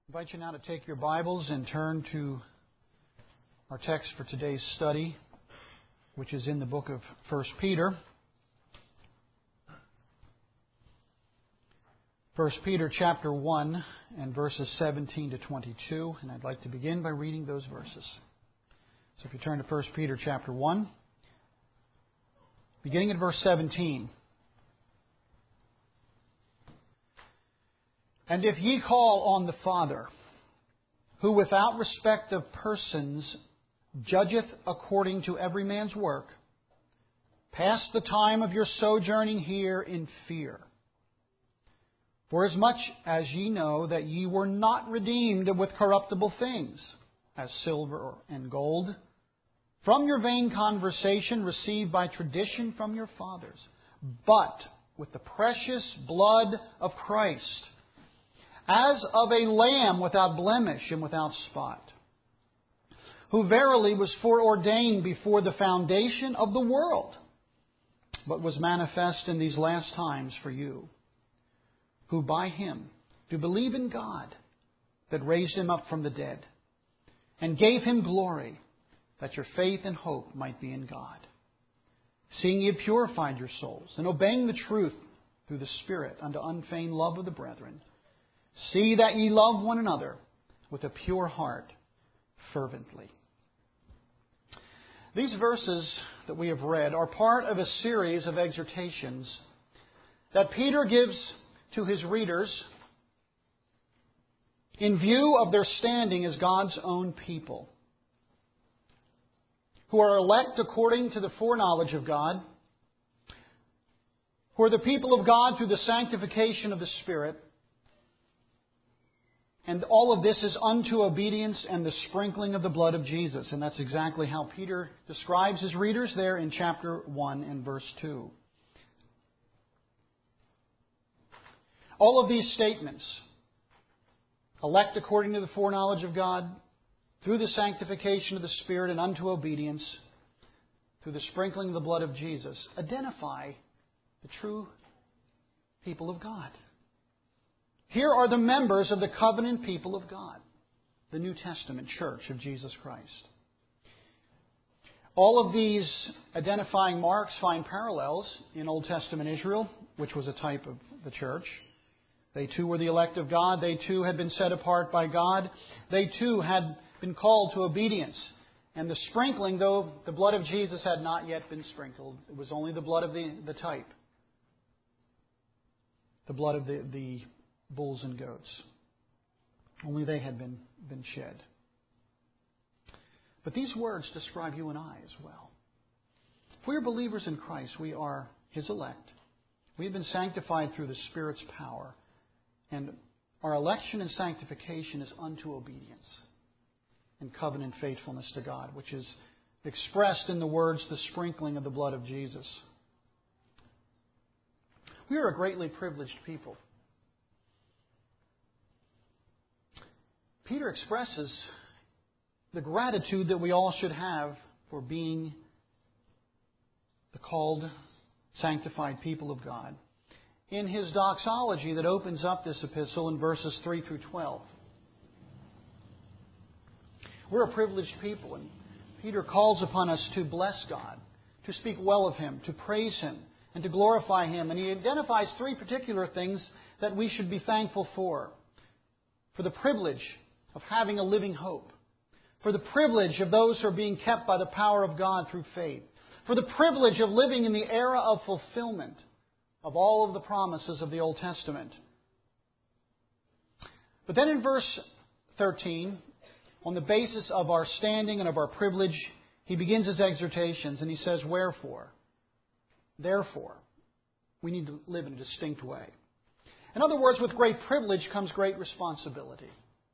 I invite you now to take your Bibles and turn to our text for today's study, which is in the book of 1 Peter. 1 Peter chapter 1 and verses 17 to 22, and I'd like to begin by reading those verses. So if you turn to 1 Peter chapter 1, beginning at verse 17. And if ye call on the Father, who without respect of persons judgeth according to every man's work, pass the time of your sojourning here in fear. Forasmuch as ye know that ye were not redeemed with corruptible things, as silver and gold, from your vain conversation received by tradition from your fathers, but with the precious blood of Christ, as of a lamb without blemish and without spot, who verily was foreordained before the foundation of the world, but was manifest in these last times for you, who by Him do believe in God, that raised Him up from the dead, and gave Him glory, that your faith and hope might be in God. Seeing ye have purified your souls, and obeying the truth through the Spirit unto unfeigned love of the brethren, see that ye love one another with a pure heart fervently. These verses that we have read are part of a series of exhortations that Peter gives to his readers in view of their standing as God's own people, who are elect according to the foreknowledge of God, who are the people of God through the sanctification of the Spirit. And all of this is unto obedience and the sprinkling of the blood of Jesus. And that's exactly how Peter describes his readers there in chapter 1 and verse 2. All of these statements, elect according to the foreknowledge of God, through the sanctification of the Spirit and unto obedience, through the sprinkling of the blood of Jesus, identify the true people of God. Here are the members of the covenant people of God, the New Testament church of Jesus Christ. All of these identifying marks find parallels in Old Testament Israel, which was a type of the church. They too were the elect of God. They too had been set apart by God. They too had been called to obedience. And the sprinkling, though the blood of Jesus had not yet been sprinkled, it was only the blood of the type, the blood of the bulls and goats. Only they had been shed. But these words describe you and I as well. If we are believers in Christ, we are His elect. We have been sanctified through the Spirit's power. And our election and sanctification is unto obedience and covenant faithfulness to God, which is expressed in the words, the sprinkling of the blood of Jesus. We are a greatly privileged people. Peter expresses the gratitude that we all should have for being the called, sanctified people of God in his doxology that opens up this epistle in verses 3 through 12. We're a privileged people, and Peter calls upon us to bless God, to speak well of Him, to praise Him, and to glorify Him. And he identifies three particular things that we should be thankful for. For the privilege of having a living hope. For the privilege of those who are being kept by the power of God through faith. For the privilege of living in the era of fulfillment of all of the promises of the Old Testament. But then in verse 13, on the basis of our standing and of our privilege, he begins his exhortations and he says, wherefore? Therefore, we need to live in a distinct way. In other words, with great privilege comes great responsibility.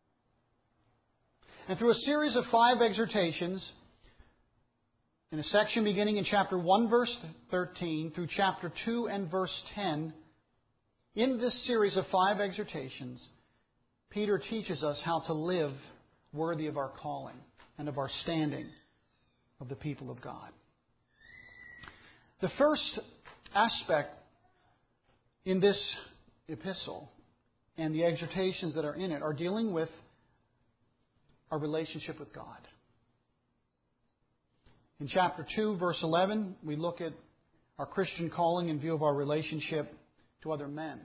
And through a series of 5 exhortations, in a section beginning in chapter 1, verse 13, through chapter 2 and verse 10, in this series of 5 exhortations, Peter teaches us how to live worthy of our calling and of our standing of the people of God. The first aspect in this epistle and the exhortations that are in it are dealing with our relationship with God. In chapter 2, verse 11, we look at our Christian calling in view of our relationship to other men.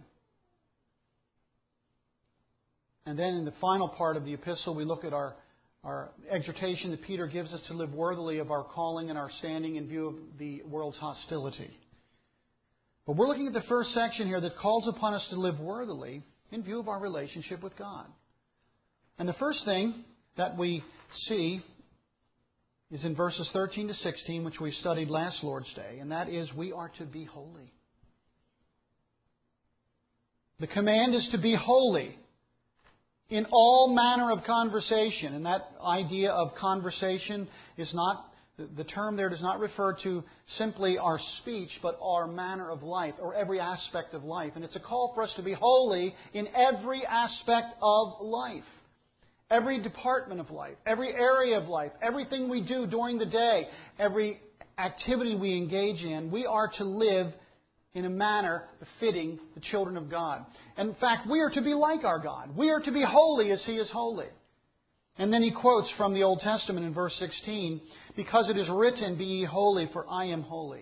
And then in the final part of the epistle, we look at our exhortation that Peter gives us to live worthily of our calling and our standing in view of the world's hostility. But we're looking at the first section here that calls upon us to live worthily in view of our relationship with God. And the first thing that we see is in verses 13 to 16, which we studied last Lord's Day, and that is we are to be holy. The command is to be holy in all manner of conversation. And that idea of conversation is not, the term there does not refer to simply our speech, but our manner of life, or every aspect of life. And it's a call for us to be holy in every aspect of life. Every department of life, every area of life, everything we do during the day, every activity we engage in, we are to live in a manner befitting the children of God. And in fact, we are to be like our God. We are to be holy as He is holy. And then he quotes from the Old Testament in verse 16, because it is written, be ye holy, for I am holy.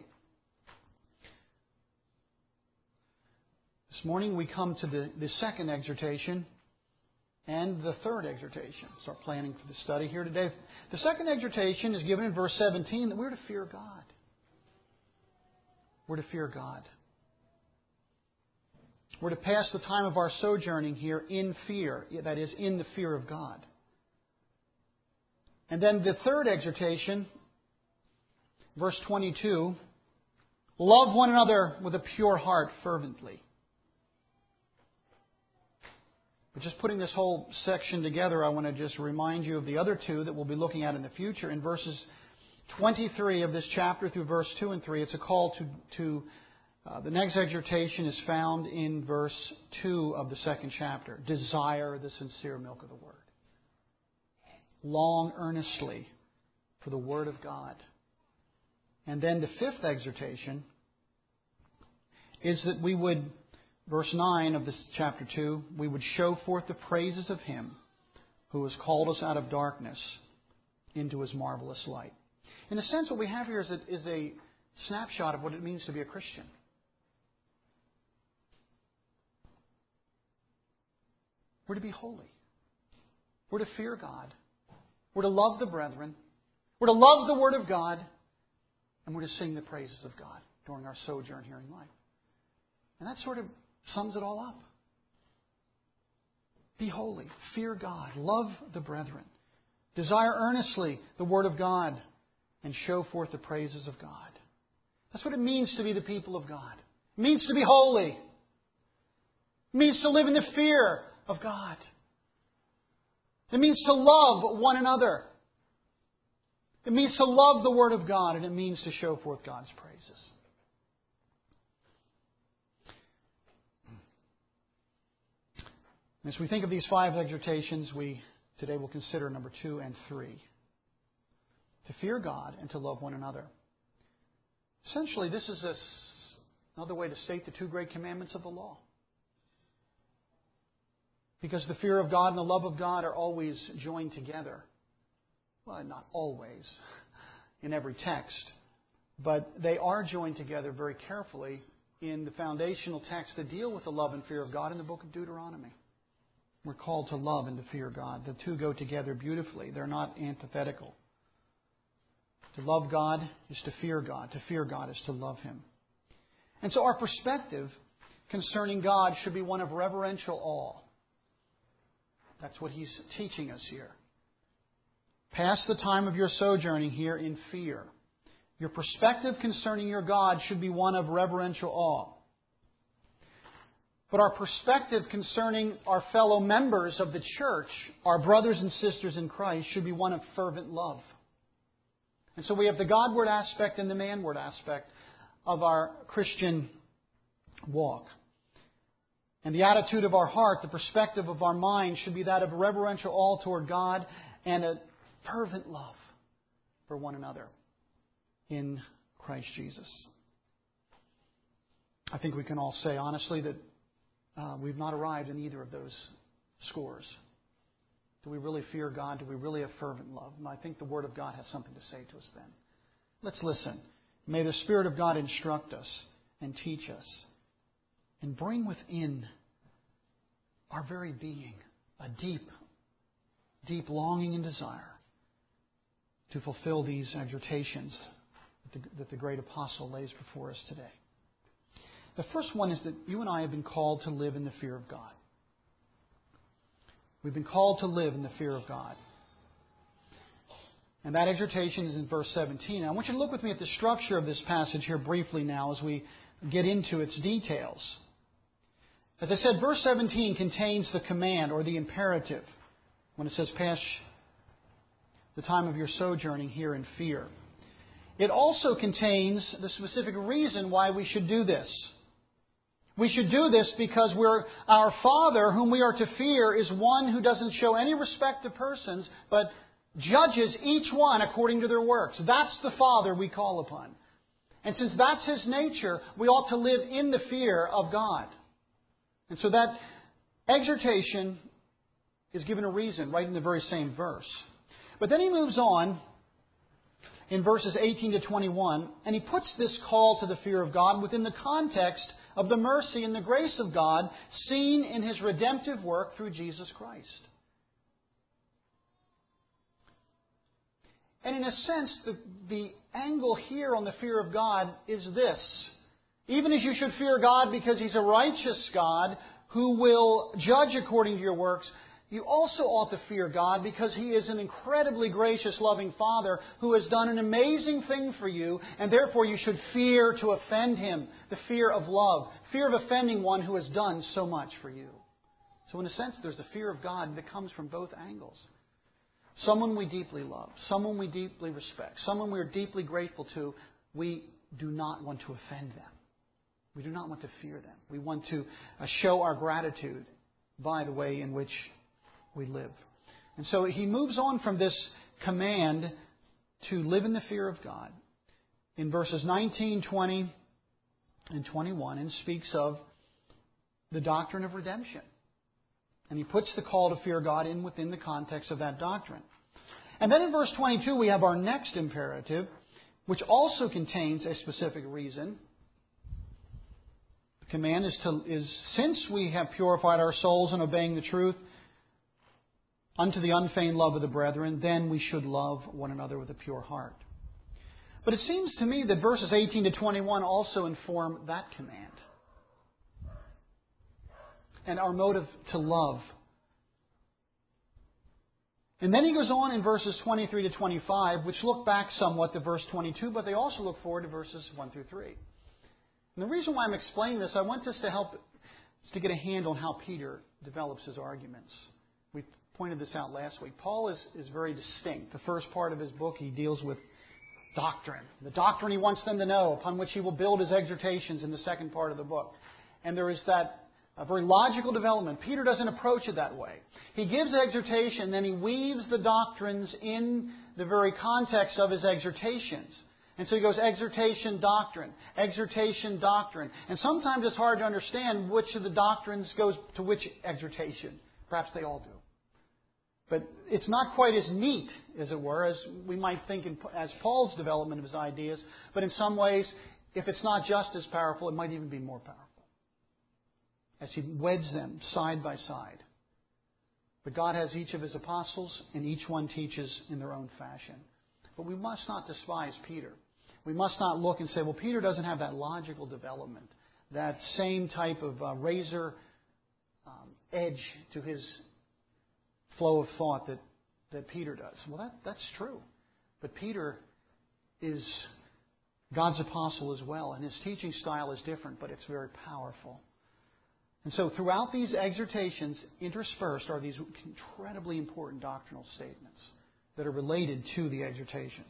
This morning we come to the second exhortation and the third exhortation. Start planning for the study here today. The second exhortation is given in verse 17 that we're to fear God. We're to fear God. We're to pass the time of our sojourning here in fear, that is, in the fear of God. And then the third exhortation, verse 22, love one another with a pure heart fervently. But just putting this whole section together, I want to just remind you of the other two that we'll be looking at in the future. In verses 23 of this chapter through verse 2 and 3, it's a call to the next exhortation is found in verse 2 of the second chapter. Desire the sincere milk of the Word. Long earnestly for the Word of God. And then the fifth exhortation is that we would, verse 9 of this chapter 2, we would show forth the praises of Him who has called us out of darkness into His marvelous light. In a sense, what we have here is a snapshot of what it means to be a Christian. We're to be holy. We're to fear God. We're to love the brethren. We're to love the Word of God. And we're to sing the praises of God during our sojourn here in life. And that sort of sums it all up. Be holy. Fear God. Love the brethren. Desire earnestly the Word of God. And show forth the praises of God. That's what it means to be the people of God. It means to be holy. It means to live in the fear of God. It means to love one another. It means to love the Word of God, and it means to show forth God's praises. As we think of these 5 exhortations, we today will consider number 2 and 3. To fear God and to love one another. Essentially, this is another way to state the 2 great commandments of the law. Because the fear of God and the love of God are always joined together. Well, not always in every text, but they are joined together very carefully in the foundational texts that deal with the love and fear of God in the book of Deuteronomy. We're called to love and to fear God. The two go together beautifully. They're not antithetical. To love God is to fear God. To fear God is to love Him. And so our perspective concerning God should be one of reverential awe. That's what He's teaching us here. Pass the time of your sojourning here in fear. Your perspective concerning your God should be one of reverential awe. But our perspective concerning our fellow members of the church, our brothers and sisters in Christ, should be one of fervent love. And so we have the Godward aspect and the manward aspect of our Christian walk. And the attitude of our heart, the perspective of our mind, should be that of reverential awe toward God and a fervent love for one another in Christ Jesus. I think we can all say honestly that we've not arrived in either of those scores. Do we really fear God? Do we really have fervent love? And I think the Word of God has something to say to us then. Let's listen. May the Spirit of God instruct us and teach us and bring within our very being a deep, deep longing and desire to fulfill these exhortations that the great apostle lays before us today. The first one is that you and I have been called to live in the fear of God. We've been called to live in the fear of God. And that exhortation is in verse 17. I want you to look with me at the structure of this passage here briefly now as we get into its details. As I said, verse 17 contains the command or the imperative when it says, pass the time of your sojourning here in fear. It also contains the specific reason why we should do this. We should do this because our Father, whom we are to fear, is one who doesn't show any respect to persons, but judges each one according to their works. That's the Father we call upon. And since that's His nature, we ought to live in the fear of God. And so that exhortation is given a reason right in the very same verse. But then he moves on in verses 18 to 21, and he puts this call to the fear of God within the context of the mercy and the grace of God seen in His redemptive work through Jesus Christ. And in a sense, the angle here on the fear of God is this. Even as you should fear God because He's a righteous God who will judge according to your works, you also ought to fear God because He is an incredibly gracious, loving Father who has done an amazing thing for you, and therefore you should fear to offend Him. The fear of love. Fear of offending one who has done so much for you. So in a sense, there's a fear of God that comes from both angles. Someone we deeply love, someone we deeply respect, someone we are deeply grateful to, we do not want to offend them. We do not want to fear them. We want to show our gratitude by the way in which we live. And so he moves on from this command to live in the fear of God in verses 19, 20, and 21 and speaks of the doctrine of redemption. And he puts the call to fear God in within the context of that doctrine. And then in verse 22 we have our next imperative, which also contains a specific reason. The command is since we have purified our souls in obeying the truth unto the unfeigned love of the brethren, then we should love one another with a pure heart. But it seems to me that verses 18 to 21 also inform that command. And our motive to love. And then he goes on in verses 23 to 25, which look back somewhat to verse 22, but they also look forward to verses 1 through 3. And the reason why I'm explaining this, I want us to help us to get a handle on how Peter develops his arguments. We pointed this out last week. Paul is very distinct. The first part of his book, he deals with doctrine. The doctrine he wants them to know, upon which he will build his exhortations in the second part of the book. And there is that a very logical development. Peter doesn't approach it that way. He gives exhortation, then he weaves the doctrines in the very context of his exhortations. And so he goes exhortation, doctrine, exhortation, doctrine. And sometimes it's hard to understand which of the doctrines goes to which exhortation. Perhaps they all do. But it's not quite as neat, as it were, as we might think as Paul's development of his ideas. But in some ways, if it's not just as powerful, it might even be more powerful. As he weds them side by side. But God has each of His apostles, and each one teaches in their own fashion. But we must not despise Peter. We must not look and say, well, Peter doesn't have that logical development, that same type of razor edge to his flow of thought that Peter does. Well, that's true. But Peter is God's apostle as well, and his teaching style is different, but it's very powerful. And so throughout these exhortations, interspersed are these incredibly important doctrinal statements that are related to the exhortations.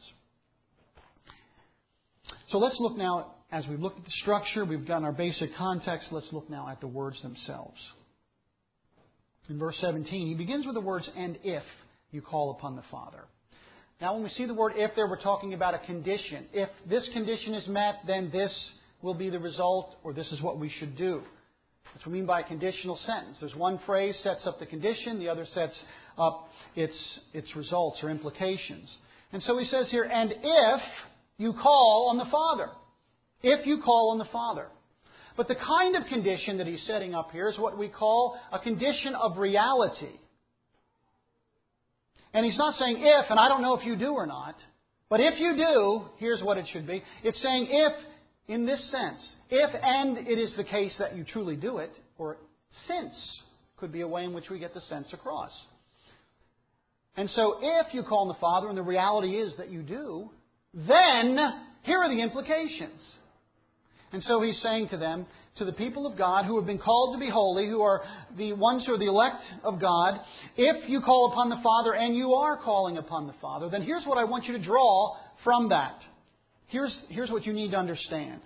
So let's look now, as we've looked at the structure, we've gotten our basic context, let's look now at the words themselves. In verse 17, he begins with the words, and if you call upon the Father. Now when we see the word if there, we're talking about a condition. If this condition is met, then this will be the result, or this is what we should do. That's what we mean by a conditional sentence. There's one phrase sets up the condition, the other sets up its results or implications. And so he says here, and if you call on the Father. If you call on the Father. But the kind of condition that he's setting up here is what we call a condition of reality. And he's not saying if, and I don't know if you do or not, but if you do, here's what it should be. It's saying if, in this sense, if and it is the case that you truly do it, or since could be a way in which we get the sense across. And so if you call on the Father, and the reality is that you do, then here are the implications. And so he's saying to them, to the people of God who have been called to be holy, who are the ones who are the elect of God, if you call upon the Father and you are calling upon the Father, then here's what I want you to draw from that. Here's what you need to understand.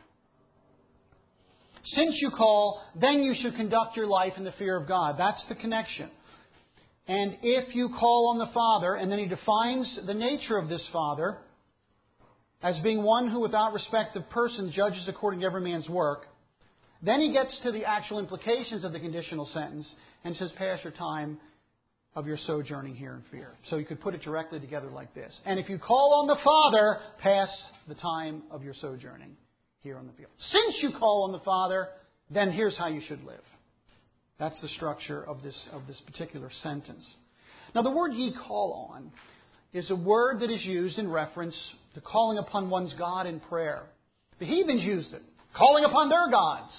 Since you call, then you should conduct your life in the fear of God. That's the connection. And if you call on the Father, and then he defines the nature of this Father as being one who without respect of person judges according to every man's work, then he gets to the actual implications of the conditional sentence and says, pass your time of your sojourning here in fear. So you could put it directly together like this. And if you call on the Father, pass the time of your sojourning here on the field. Since you call on the Father, then here's how you should live. That's the structure of this particular sentence. Now the word ye call on is a word that is used in reference to calling upon one's God in prayer. The heathens used it, calling upon their gods.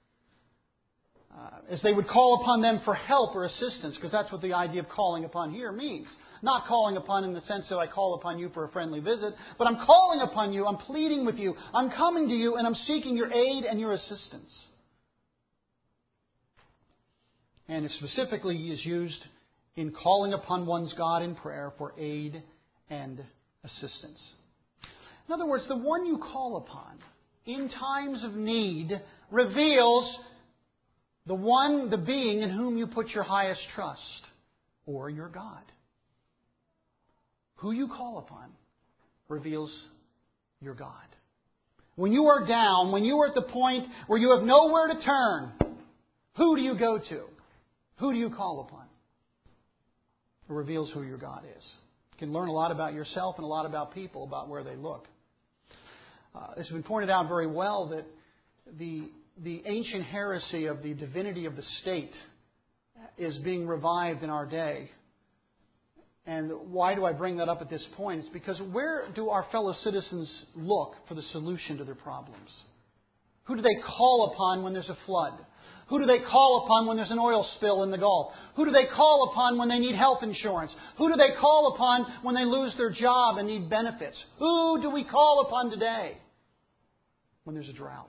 As they would call upon them for help or assistance, because that's what the idea of calling upon here means. Not calling upon in the sense that I call upon you for a friendly visit, but I'm calling upon you, I'm pleading with you, I'm coming to you, and I'm seeking your aid and your assistance. And it specifically is used in calling upon one's God in prayer for aid and assistance. In other words, the one you call upon in times of need reveals the being in whom you put your highest trust, or your God. Who you call upon reveals your God. When you are down, when you are at the point where you have nowhere to turn, who do you go to? Who do you call upon? It reveals who your God is. You can learn a lot about yourself and a lot about people about where they look. It's been pointed out very well that the ancient heresy of the divinity of the state is being revived in our day. And why do I bring that up at this point? It's because where do our fellow citizens look for the solution to their problems? Who do they call upon when there's a flood? Who do they call upon when there's an oil spill in the Gulf? Who do they call upon when they need health insurance? Who do they call upon when they lose their job and need benefits? Who do we call upon today when there's a drought?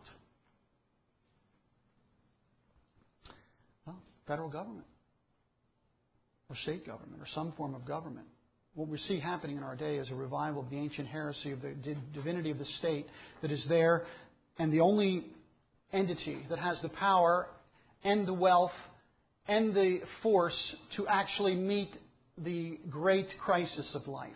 Well, federal government or state government or some form of government. What we see happening in our day is a revival of the ancient heresy of the divinity of the state that is there, and the only entity that has the power and the wealth and the force to actually meet the great crisis of life.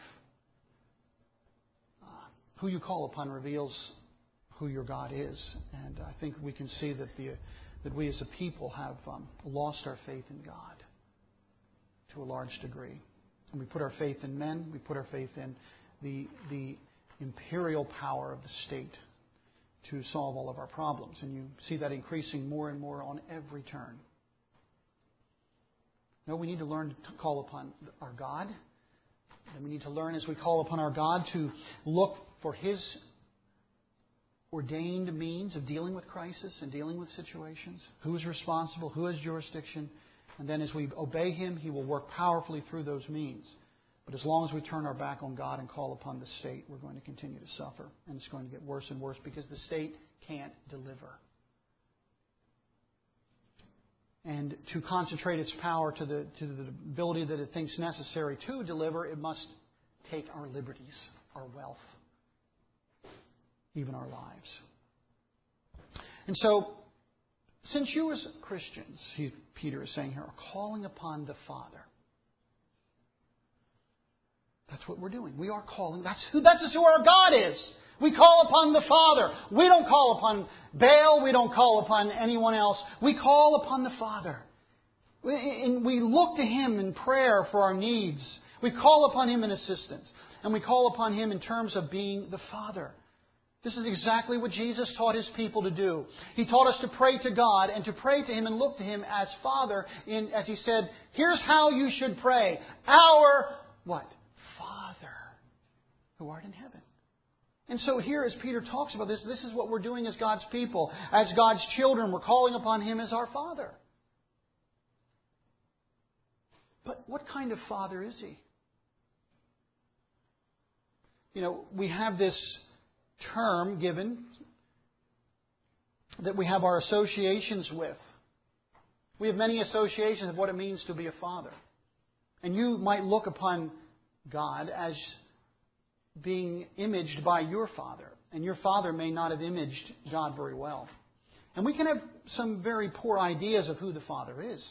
Who you call upon reveals who your God is. And I think we can see that we as a people have lost our faith in God to a large degree. And we put our faith in men. We put our faith in the imperial power of the state to solve all of our problems. And you see that increasing more and more on every turn. No, we need to learn to call upon our God. And we need to learn as we call upon our God to look for His ordained means of dealing with crisis and dealing with situations. Who is responsible? Who has jurisdiction? And then as we obey Him, He will work powerfully through those means. But as long as we turn our back on God and call upon the state, we're going to continue to suffer. And it's going to get worse and worse because the state can't deliver. And to concentrate its power to the ability that it thinks necessary to deliver, it must take our liberties, our wealth, even our lives. And so, since you as Christians, Peter is saying here, are calling upon the Father, that's what we're doing. We are calling. That's who our God is. We call upon the Father. We don't call upon Baal. We don't call upon anyone else. We call upon the Father. And we look to Him in prayer for our needs. We call upon Him in assistance. And we call upon Him in terms of being the Father. This is exactly what Jesus taught His people to do. He taught us to pray to God and to pray to Him and look to Him as Father. As He said, here's how you should pray. Our, what? Father, who art in heaven. And so here, as Peter talks about this is what we're doing as God's people. As God's children, we're calling upon Him as our Father. But what kind of Father is He? You know, we have this term given that we have our associations with. We have many associations of what it means to be a father. And you might look upon God as being imaged by your father. And your father may not have imaged God very well. And we can have some very poor ideas of who the Father is.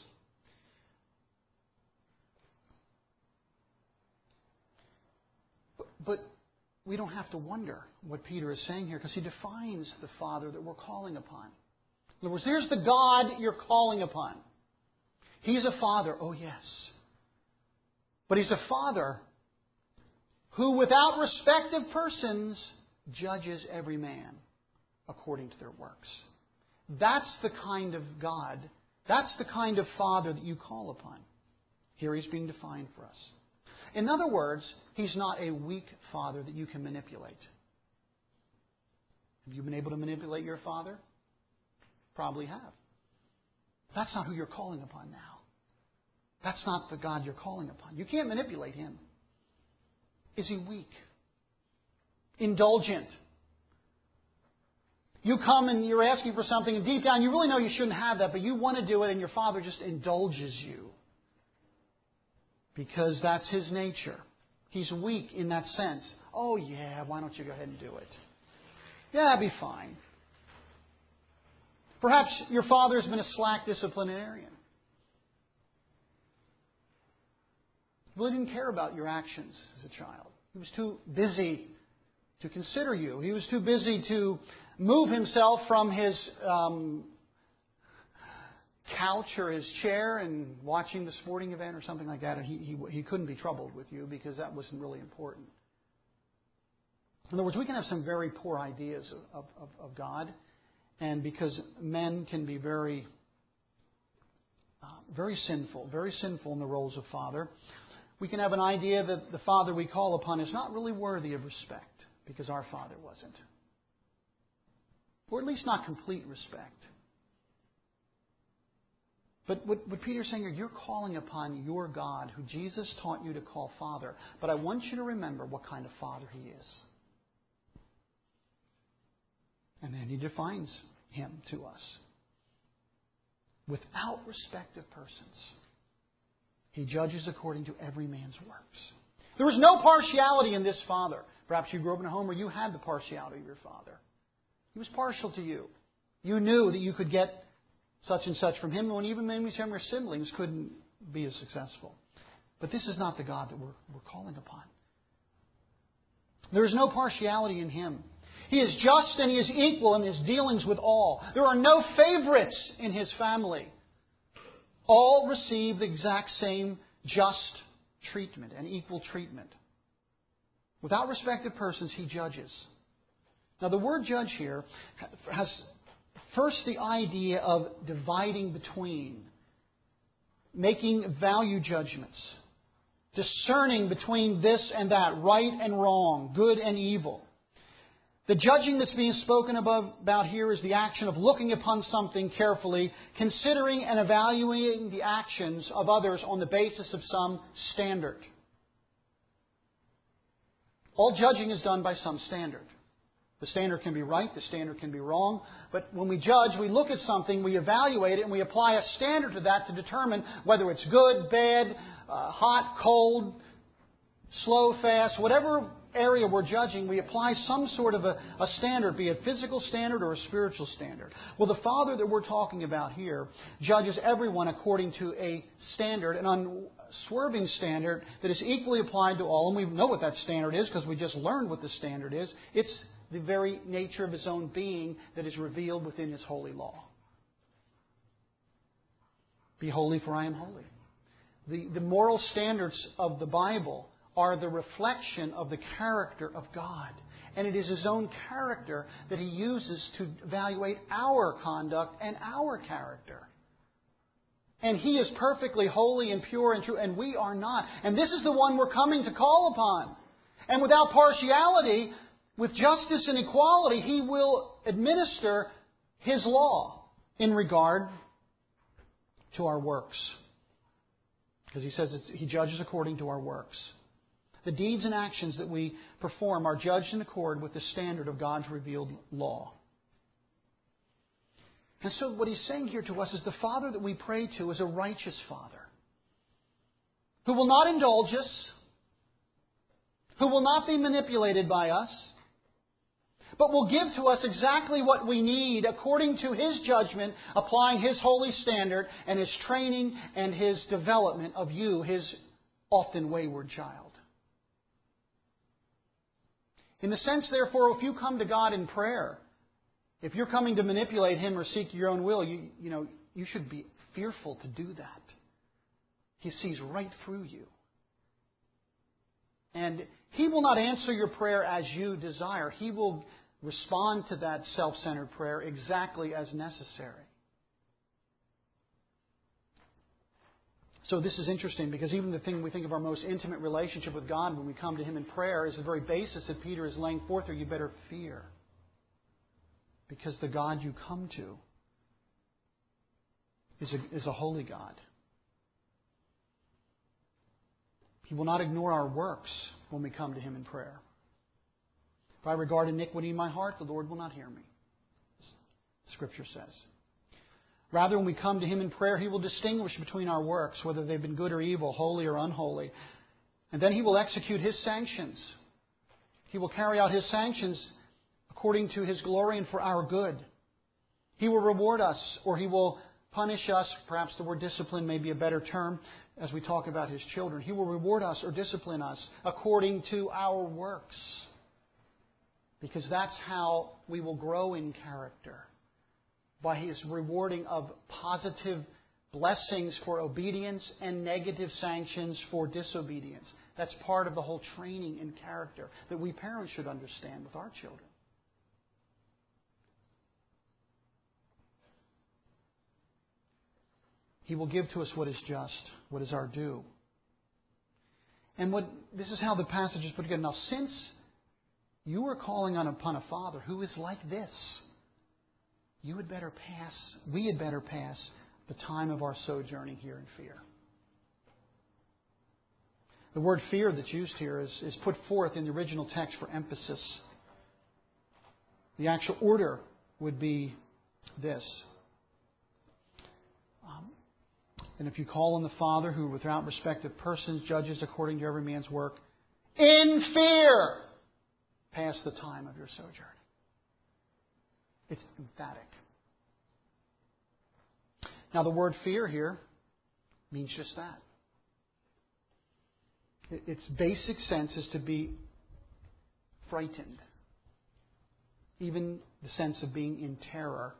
But we don't have to wonder what Peter is saying here, because he defines the Father that we're calling upon. In other words, here's the God you're calling upon. He's a Father, oh yes. But He's a Father who, without respect of persons, judges every man according to their works. That's the kind of God, that's the kind of Father that you call upon. Here He's being defined for us. In other words, He's not a weak Father that you can manipulate. Have you been able to manipulate your father? Probably have. That's not who you're calling upon now. That's not the God you're calling upon. You can't manipulate Him. Is He weak? Indulgent? You come and you're asking for something, and deep down you really know you shouldn't have that, but you want to do it, and your Father just indulges you. Because that's His nature. He's weak in that sense. Oh yeah, why don't you go ahead and do it? Yeah, that'd be fine. Perhaps your father has been a slack disciplinarian. He really didn't care about your actions as a child. He was too busy to consider you. He was too busy to move himself from his couch or his chair and watching the sporting event or something like that, and he couldn't be troubled with you because that wasn't really important. In other words, we can have some very poor ideas of God, and because men can be very sinful in the roles of father, we can have an idea that the Father we call upon is not really worthy of respect because our Father wasn't. Or at least not complete respect. But what Peter's saying here, you're calling upon your God, who Jesus taught you to call Father. But I want you to remember what kind of Father He is. And then He defines Him to us. Without respect of persons, He judges according to every man's works. There was no partiality in this Father. Perhaps you grew up in a home where you had the partiality of your father. He was partial to you. You knew that you could get such and such from Him, when even maybe some of your siblings couldn't be as successful. But this is not the God that we're calling upon. There is no partiality in Him. He is just and He is equal in His dealings with all. There are no favorites in His family. All receive the exact same just treatment and equal treatment. Without respect of persons, He judges. Now the word judge here has first the idea of dividing between, making value judgments, discerning between this and that, right and wrong, good and evil. The judging that's being spoken about here is the action of looking upon something carefully, considering and evaluating the actions of others on the basis of some standard. All judging is done by some standard. The standard can be right, the standard can be wrong, but when we judge, we look at something, we evaluate it, and we apply a standard to that to determine whether it's good, bad, hot, cold, slow, fast, whatever area we're judging, we apply some sort of a standard, be it a physical standard or a spiritual standard. Well, the Father that we're talking about here judges everyone according to a standard, an unswerving standard that is equally applied to all. And we know what that standard is because we just learned what the standard is. It's the very nature of His own being that is revealed within His holy law. Be holy, for I am holy. The moral standards of the Bible are the reflection of the character of God. And it is His own character that He uses to evaluate our conduct and our character. And He is perfectly holy and pure and true, and we are not. And this is the one we're coming to call upon. And without partiality, with justice and equality, He will administer His law in regard to our works. Because He says He judges according to our works. The deeds and actions that we perform are judged in accord with the standard of God's revealed law. And so what He's saying here to us is the Father that we pray to is a righteous Father, who will not indulge us, who will not be manipulated by us, but will give to us exactly what we need according to His judgment, applying His holy standard and His training and His development of you, His often wayward child. In the sense, therefore, if you come to God in prayer, if you're coming to manipulate Him or seek your own will, you should be fearful to do that. He sees right through you. And He will not answer your prayer as you desire. He will respond to that self-centered prayer exactly as necessary. So this is interesting because even the thing we think of our most intimate relationship with God when we come to Him in prayer is the very basis that Peter is laying forth there. You better fear. Because the God you come to is a holy God. He will not ignore our works when we come to Him in prayer. If I regard iniquity in my heart, the Lord will not hear me, Scripture says. Rather, when we come to Him in prayer, He will distinguish between our works, whether they've been good or evil, holy or unholy. And then He will execute His sanctions. He will carry out His sanctions according to His glory and for our good. He will reward us or He will punish us. Perhaps the word discipline may be a better term as we talk about His children. He will reward us or discipline us according to our works. Because that's how we will grow in character. By His rewarding of positive blessings for obedience and negative sanctions for disobedience. That's part of the whole training in character that we parents should understand with our children. He will give to us what is just, what is our due. And this is how the passage is put together. Now, since you are calling upon a Father who is like this, we had better pass the time of our sojourning here in fear. The word fear that's used here is put forth in the original text for emphasis. The actual order would be this. And if you call on the Father who without respect of persons judges according to every man's work, in fear, pass the time of your sojourn. It's emphatic. Now the word fear here means just that. Its basic sense is to be frightened. Even the sense of being in terror.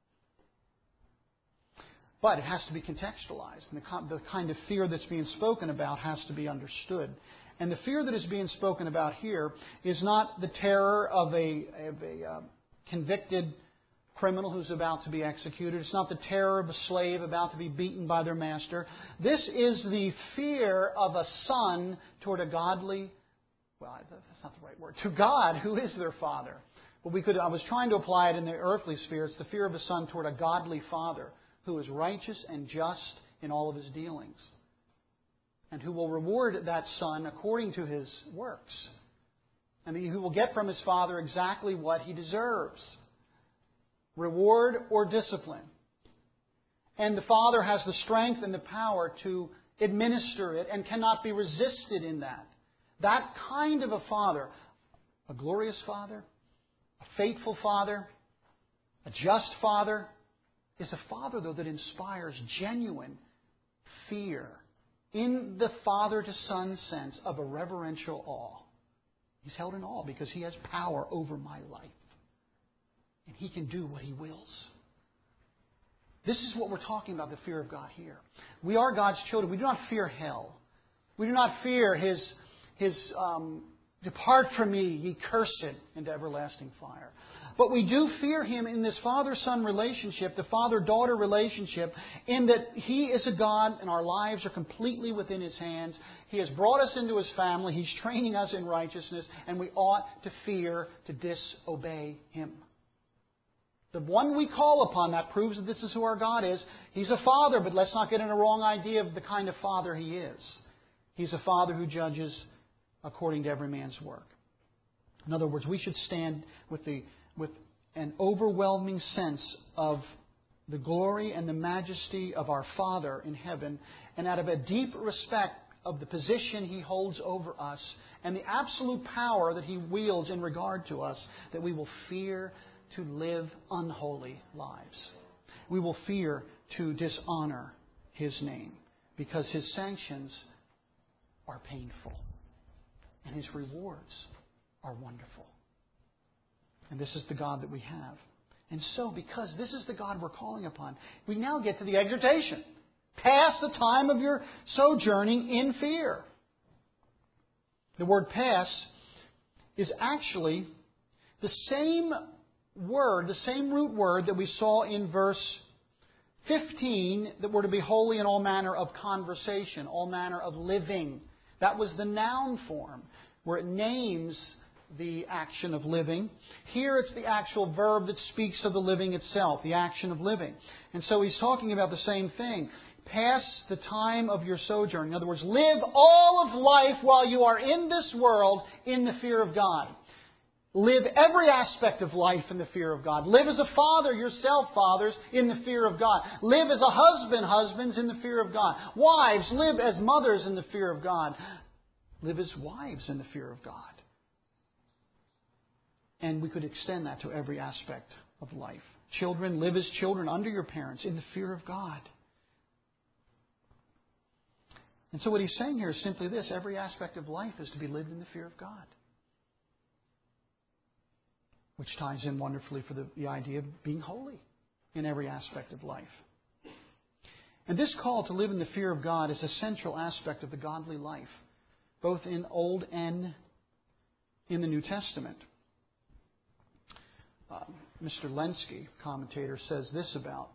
But it has to be contextualized. And the kind of fear that's being spoken about has to be understood. And the fear that is being spoken about here is not the terror of a convicted criminal who's about to be executed. It's not the terror of a slave about to be beaten by their master. This is the fear of a son toward a godly, well, that's not the right word, to God who is their Father. But I was trying to apply it in the earthly sphere. It's the fear of a son toward a godly Father who is righteous and just in all of his dealings, and who will reward that son according to his works, and who will get from his Father exactly what he deserves, reward or discipline. And the Father has the strength and the power to administer it and cannot be resisted in that. That kind of a Father, a glorious Father, a faithful Father, a just Father, is a Father, though, that inspires genuine fear in the father-to-son sense of a reverential awe. He's held in awe because He has power over my life. And He can do what He wills. This is what we're talking about, the fear of God here. We are God's children. We do not fear hell. We do not fear His depart from me, ye cursed, into everlasting fire. But we do fear Him in this father-son relationship, the father-daughter relationship, in that He is a God and our lives are completely within His hands. He has brought us into His family. He's training us in righteousness, and we ought to fear to disobey Him. The one we call upon, that proves that this is who our God is. He's a Father, but let's not get in a wrong idea of the kind of Father He is. He's a Father who judges according to every man's work. In other words, we should stand with an overwhelming sense of the glory and the majesty of our Father in heaven, and out of a deep respect of the position He holds over us and the absolute power that He wields in regard to us, that we will fear to live unholy lives. We will fear to dishonor His name, because His sanctions are painful and His rewards are wonderful. And this is the God that we have. And so, because this is the God we're calling upon, we now get to the exhortation. Pass the time of your sojourning in fear. The word pass is actually the same word, the same root word that we saw in verse 15, that we're to be holy in all manner of conversation, all manner of living. That was the noun form, where it names the action of living. Here it's the actual verb that speaks of the living itself, the action of living. And so he's talking about the same thing. Pass the time of your sojourn. In other words, live all of life while you are in this world in the fear of God. Live every aspect of life in the fear of God. Live as a father yourself, fathers, in the fear of God. Live as a husband, husbands, in the fear of God. Wives, live as mothers in the fear of God. Live as wives in the fear of God. And we could extend that to every aspect of life. Children, live as children under your parents in the fear of God. And so what he's saying here is simply this: every aspect of life is to be lived in the fear of God. Which ties in wonderfully for the idea of being holy in every aspect of life. And this call to live in the fear of God is a central aspect of the godly life, both in Old and in the New Testament. Mr. Lenski, commentator, says this about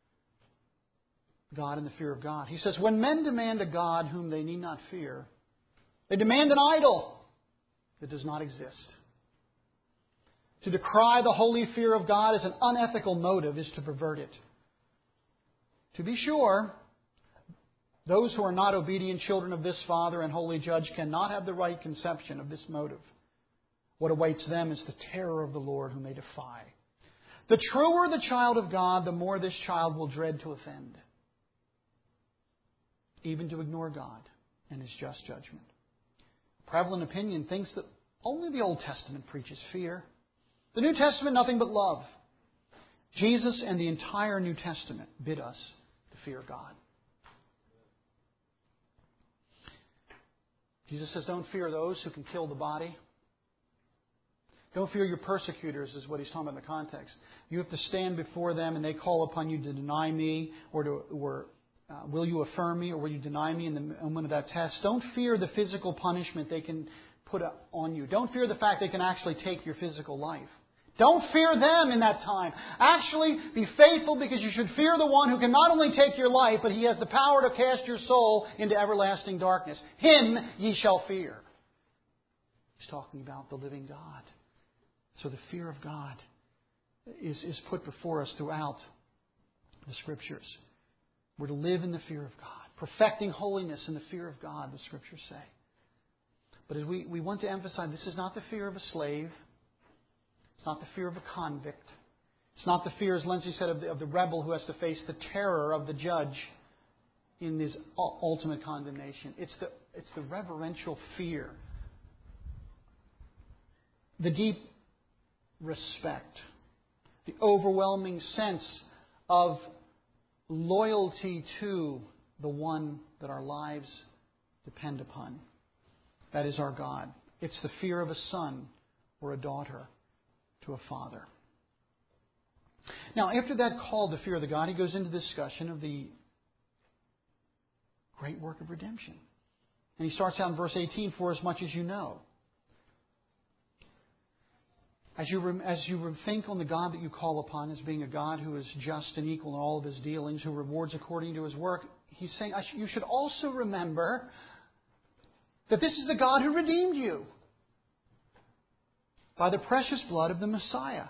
God and the fear of God. He says, when men demand a God whom they need not fear, they demand an idol that does not exist. To decry the holy fear of God as an unethical motive is to pervert it. To be sure, those who are not obedient children of this Father and Holy Judge cannot have the right conception of this motive. What awaits them is the terror of the Lord whom they defy. The truer the child of God, the more this child will dread to offend, even to ignore God and His just judgment. Prevalent opinion thinks that only the Old Testament preaches fear. The New Testament, nothing but love. Jesus and the entire New Testament bid us to fear God. Jesus says, don't fear those who can kill the body. Don't fear your persecutors, is what he's talking about in the context. You have to stand before them and they call upon you to deny me, or will you affirm me, or will you deny me in the moment of that test. Don't fear the physical punishment they can put on you. Don't fear the fact they can actually take your physical life. Don't fear them in that time. Actually, be faithful, because you should fear the one who can not only take your life, but He has the power to cast your soul into everlasting darkness. Him ye shall fear. He's talking about the living God. So the fear of God is put before us throughout the Scriptures. We're to live in the fear of God, perfecting holiness in the fear of God, the Scriptures say. But as we want to emphasize, this is not the fear of a slave. It's not the fear of a convict. It's not the fear, as Lenski said, of the rebel who has to face the terror of the judge in his ultimate condemnation. It's the reverential fear, the deep respect, the overwhelming sense of loyalty to the one that our lives depend upon. That is our God. It's the fear of a son or a daughter to a father. Now, after that call to fear the God, he goes into discussion of the great work of redemption. And he starts out in verse 18, for as much as you know. As you think on the God that you call upon as being a God who is just and equal in all of His dealings, who rewards according to His work, he's saying you should also remember that this is the God who redeemed you by the precious blood of the Messiah.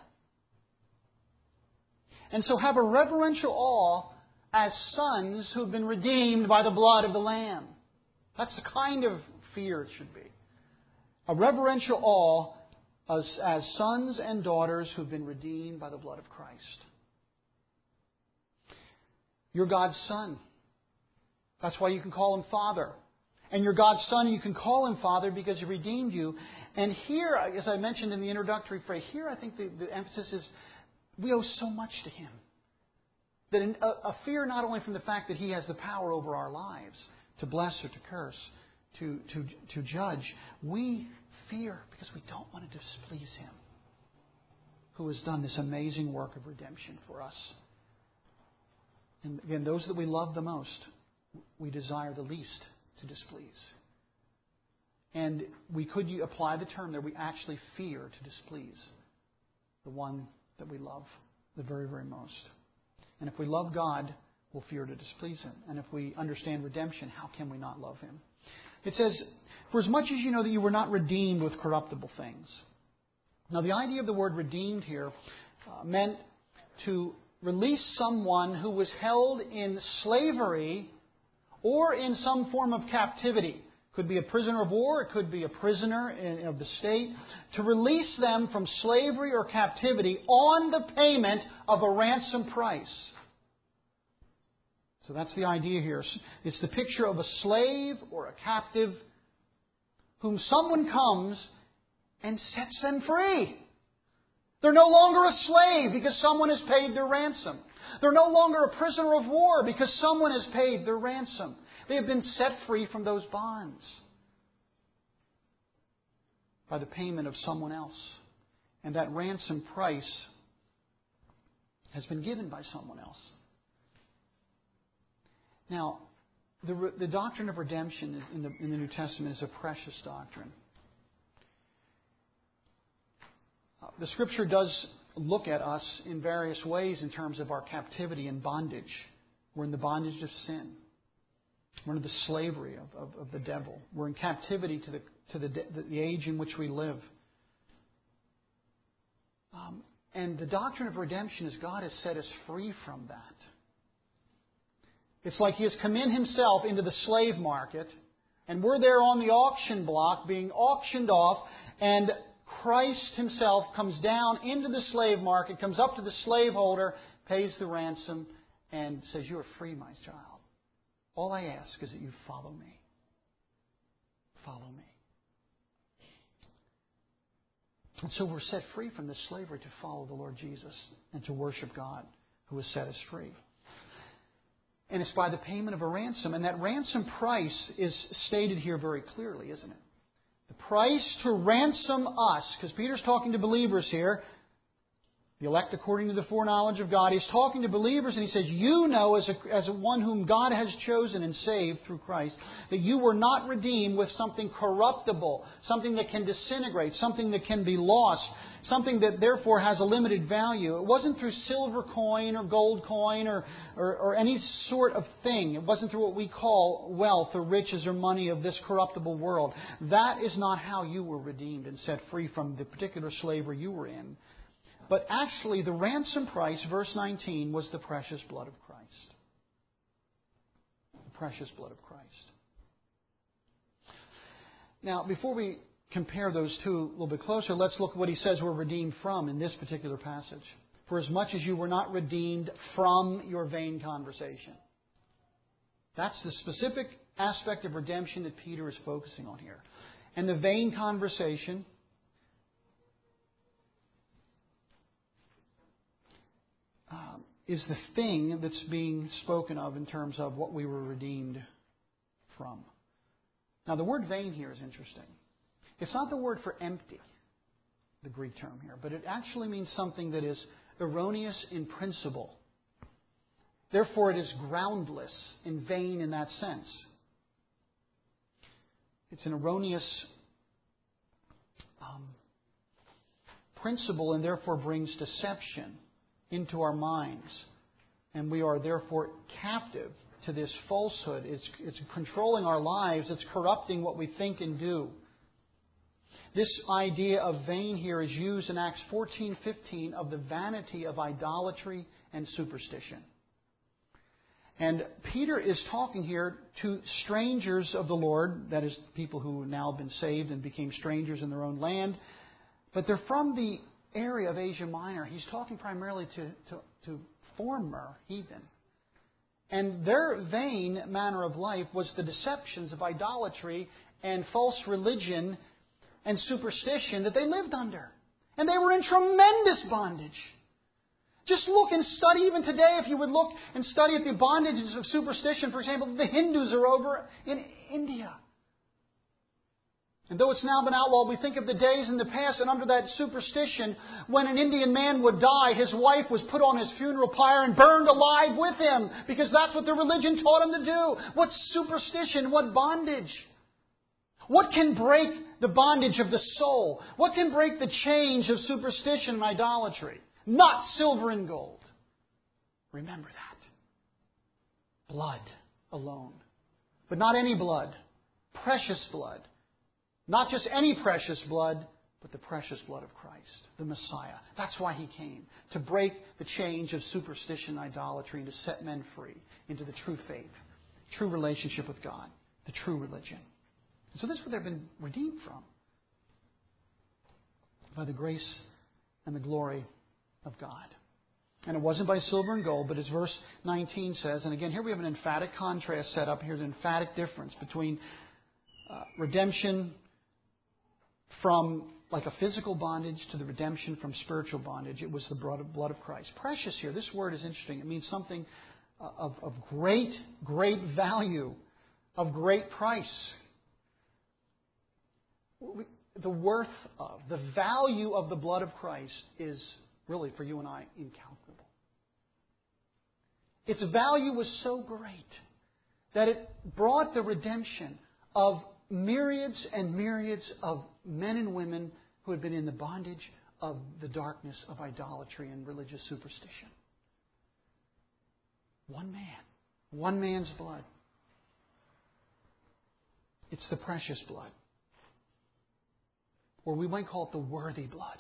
And so have a reverential awe as sons who have been redeemed by the blood of the Lamb. That's the kind of fear it should be. A reverential awe as sons and daughters who have been redeemed by the blood of Christ. You're God's son. That's why you can call Him Father. And you're God's son, you can call Him Father because He redeemed you. And here, as I mentioned in the introductory phrase, here I think the emphasis is we owe so much to Him. That a fear not only from the fact that He has the power over our lives to bless or to curse, to judge. We fear because we don't want to displease Him, who has done this amazing work of redemption for us. And again, those that we love the most, we desire the least to displease. And we could apply the term there, we actually fear to displease the one that we love the very, very most. And if we love God, we'll fear to displease Him. And if we understand redemption, how can we not love Him? It says, for as much as you know that you were not redeemed with corruptible things. Now, the idea of the word redeemed here meant to release someone who was held in slavery or in some form of captivity. It could be a prisoner of war, it could be a prisoner of the state. To release them from slavery or captivity on the payment of a ransom price. So that's the idea here. It's the picture of a slave or a captive whom someone comes and sets them free. They're no longer a slave because someone has paid their ransom. They're no longer a prisoner of war because someone has paid their ransom. They have been set free from those bonds by the payment of someone else. And that ransom price has been given by someone else. Now, the doctrine of redemption in the New Testament is a precious doctrine. The Scripture does look at us in various ways in terms of our captivity and bondage. We're in the bondage of sin. We're in the slavery of the devil. We're in captivity to the age in which we live. And the doctrine of redemption is God has set us free from that. It's like He has come in Himself into the slave market, and we're there on the auction block being auctioned off, and Christ Himself comes down into the slave market, comes up to the slaveholder, pays the ransom, and says, "You are free, my child. All I ask is that you follow me. Follow me." And so we're set free from this slavery to follow the Lord Jesus and to worship God who has set us free. And it's by the payment of a ransom. And that ransom price is stated here very clearly, isn't it? The price to ransom us, because Peter's talking to believers here, the elect according to the foreknowledge of God. He's talking to believers and he says, you know as one whom God has chosen and saved through Christ, that you were not redeemed with something corruptible, something that can disintegrate, something that can be lost, something that therefore has a limited value. It wasn't through silver coin or gold coin or any sort of thing. It wasn't through what we call wealth or riches or money of this corruptible world. That is not how you were redeemed and set free from the particular slavery you were in. But actually, the ransom price, verse 19, was the precious blood of Christ. The precious blood of Christ. Now, before we compare those two a little bit closer, let's look at what he says we're redeemed from in this particular passage. For as much as you were not redeemed from your vain conversation. That's the specific aspect of redemption that Peter is focusing on here. And the vain conversation is the thing that's being spoken of in terms of what we were redeemed from. Now, the word vain here is interesting. It's not the word for empty, the Greek term here, but it actually means something that is erroneous in principle. Therefore, it is groundless and vain in that sense. It's an erroneous principle and therefore brings deception into our minds. And we are therefore captive to this falsehood. It's controlling our lives. It's corrupting what we think and do. This idea of vain here is used in Acts 14:15 of the vanity of idolatry and superstition. And Peter is talking here to strangers of the Lord, that is, people who have now been saved and became strangers in their own land, but they're from the area of Asia Minor. He's talking primarily to former heathen. And their vain manner of life was the deceptions of idolatry and false religion and superstition that they lived under. And they were in tremendous bondage. Just look and study, even today, if you would look and study at the bondages of superstition. For example, the Hindus are over in India. And though it's now been outlawed, we think of the days in the past, and under that superstition, when an Indian man would die, his wife was put on his funeral pyre and burned alive with him, because that's what the religion taught him to do. What superstition? What bondage? What can break the bondage of the soul? What can break the chains of superstition and idolatry? Not silver and gold. Remember that. Blood alone. But not any blood. Precious blood. Not just any precious blood, but the precious blood of Christ, the Messiah. That's why He came. To break the chains of superstition and idolatry and to set men free into the true faith, true relationship with God, the true religion. And so this is what they've been redeemed from. By the grace and the glory of God. And it wasn't by silver and gold, but as verse 19 says, and again, here we have an emphatic contrast set up. Here's an emphatic difference between redemption from like a physical bondage to the redemption from spiritual bondage. It was the blood of Christ. Precious here, this word is interesting. It means something of great, great value, of great price. The worth of, the value of the blood of Christ is really, for you and I, incalculable. Its value was so great that it brought the redemption of myriads and myriads of men and women who had been in the bondage of the darkness of idolatry and religious superstition. One man. One man's blood. It's the precious blood. Or we might call it the worthy blood.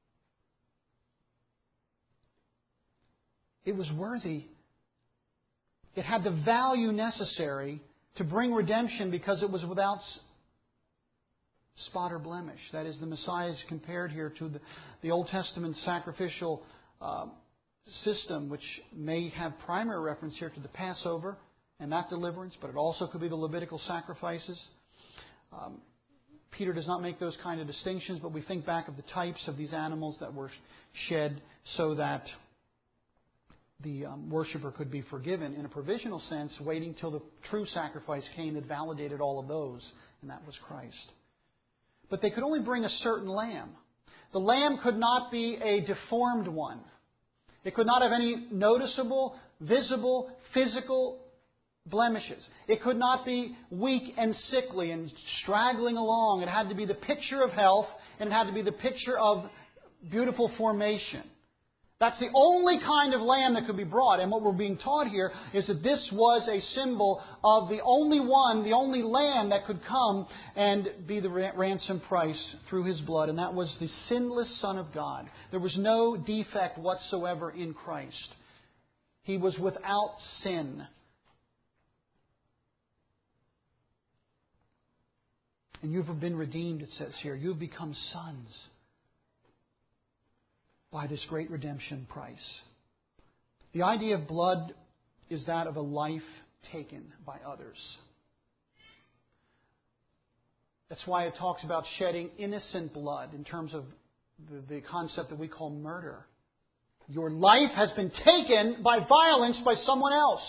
It was worthy. It had the value necessary to bring redemption because it was without spot or blemish. That is, the Messiah is compared here to the Old Testament sacrificial system, which may have primary reference here to the Passover and that deliverance, but it also could be the Levitical sacrifices. Peter does not make those kind of distinctions, but we think back of the types of these animals that were shed so that the worshiper could be forgiven in a provisional sense, waiting till the true sacrifice came that validated all of those, and that was Christ. But they could only bring a certain lamb. The lamb could not be a deformed one. It could not have any noticeable, visible, physical blemishes. It could not be weak and sickly and straggling along. It had to be the picture of health, and it had to be the picture of beautiful formation. That's the only kind of lamb that could be brought. And what we're being taught here is that this was a symbol of the only one, the only lamb that could come and be the ransom price through His blood. And that was the sinless Son of God. There was no defect whatsoever in Christ. He was without sin. And you've been redeemed, it says here. You've become sons by this great redemption price. The idea of blood is that of a life taken by others. That's why it talks about shedding innocent blood in terms of the concept that we call murder. Your life has been taken by violence by someone else.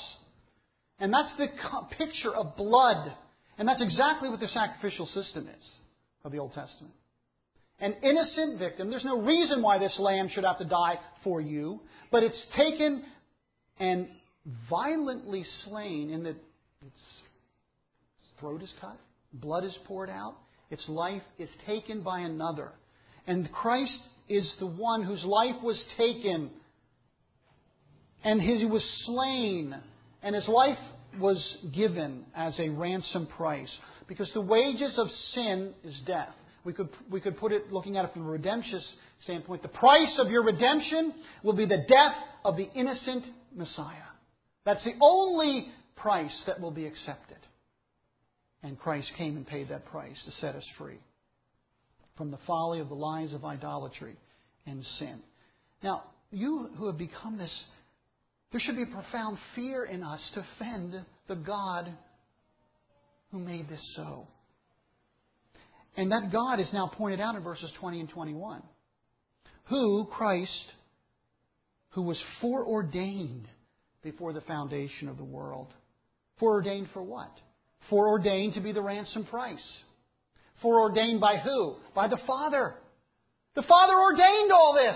And that's the picture of blood. And that's exactly what the sacrificial system is. of the Old Testament. An innocent victim. There's no reason why this lamb should have to die for you, but it's taken and violently slain in that its throat is cut, blood is poured out, its life is taken by another. And Christ is the one whose life was taken, and He was slain, and His life was given as a ransom price. Because the wages of sin is death. We could put it, looking at it from a redemption standpoint, the price of your redemption will be the death of the innocent Messiah. That's the only price that will be accepted. And Christ came and paid that price to set us free from the folly of the lies of idolatry and sin. Now, you who have become this, there should be a profound fear in us to offend the God who made this so. And that God is now pointed out in verses 20 and 21. Who, Christ, who was foreordained before the foundation of the world. Foreordained for what? Foreordained to be the ransom price. Foreordained by who? By the Father. The Father ordained all this.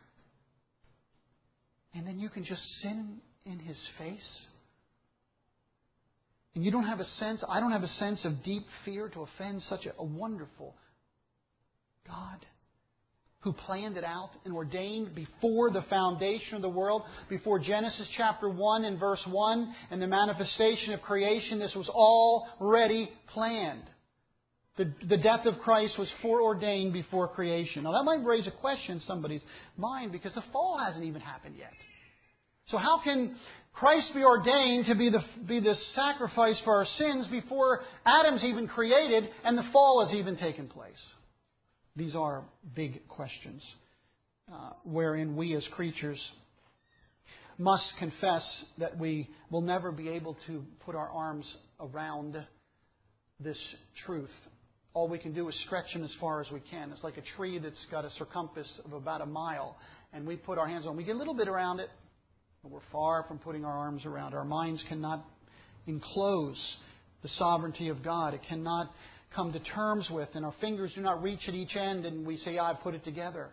And then you can just sin in His face. And you don't have a sense, I don't have a sense of deep fear to offend such a wonderful God who planned it out and ordained before the foundation of the world, before Genesis chapter 1 and verse 1 and the manifestation of creation. This was already planned. The death of Christ was foreordained before creation. Now that might raise a question in somebody's mind because the fall hasn't even happened yet. So how can Christ be ordained to be the sacrifice for our sins before Adam's even created and the fall has even taken place? These are big questions wherein we as creatures must confess that we will never be able to put our arms around this truth. All we can do is stretch them as far as we can. It's like a tree that's got a circumference of about a mile, and we put our hands on it. We get a little bit around it, but we're far from putting our arms around. Our minds cannot enclose the sovereignty of God. It cannot come to terms with, and our fingers do not reach at each end, and we say, I've put it together.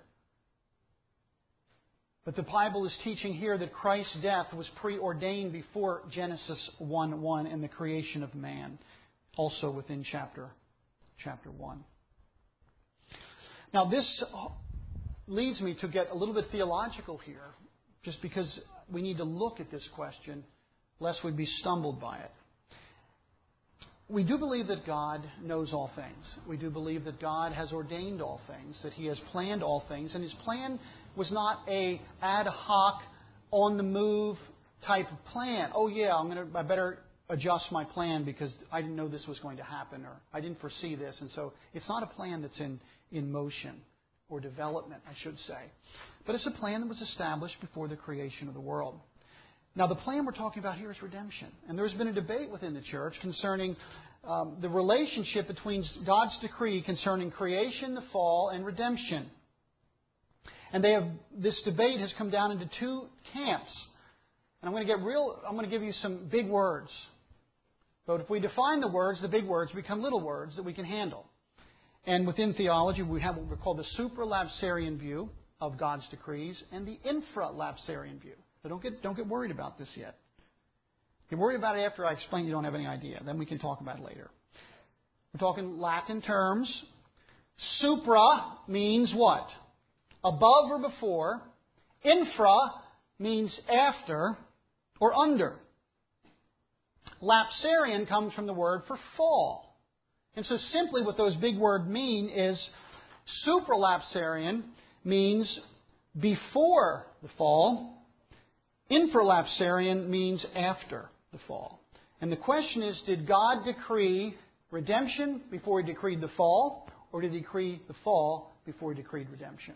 But the Bible is teaching here that Christ's death was preordained before Genesis 1:1 and the creation of man, also within chapter 1. Now this leads me to get a little bit theological here, just because we need to look at this question, lest we be stumbled by it. We do believe that God knows all things. We do believe that God has ordained all things, that He has planned all things, and His plan was not a ad hoc, on-the-move type of plan. Oh yeah, I better adjust my plan because I didn't know this was going to happen, or I didn't foresee this, and so it's not a plan that's in motion or development, I should say. But it's a plan that was established before the creation of the world. Now, the plan we're talking about here is redemption. And there's been a debate within the church concerning the relationship between God's decree concerning creation, the fall, and redemption. And this debate has come down into two camps. And I'm going to give you some big words. But if we define the words, the big words become little words that we can handle. And within theology, we have what we call the supralapsarian view of God's decrees and the infralapsarian view. So don't get worried about this yet. Get worried about it after I explain you don't have any idea. Then we can talk about it later. We're talking Latin terms. Supra means what? Above or before. Infra means after or under. Lapsarian comes from the word for fall. And so simply what those big words mean is supralapsarian means before the fall. Infralapsarian means after the fall. And the question is, did God decree redemption before He decreed the fall, or did He decree the fall before He decreed redemption?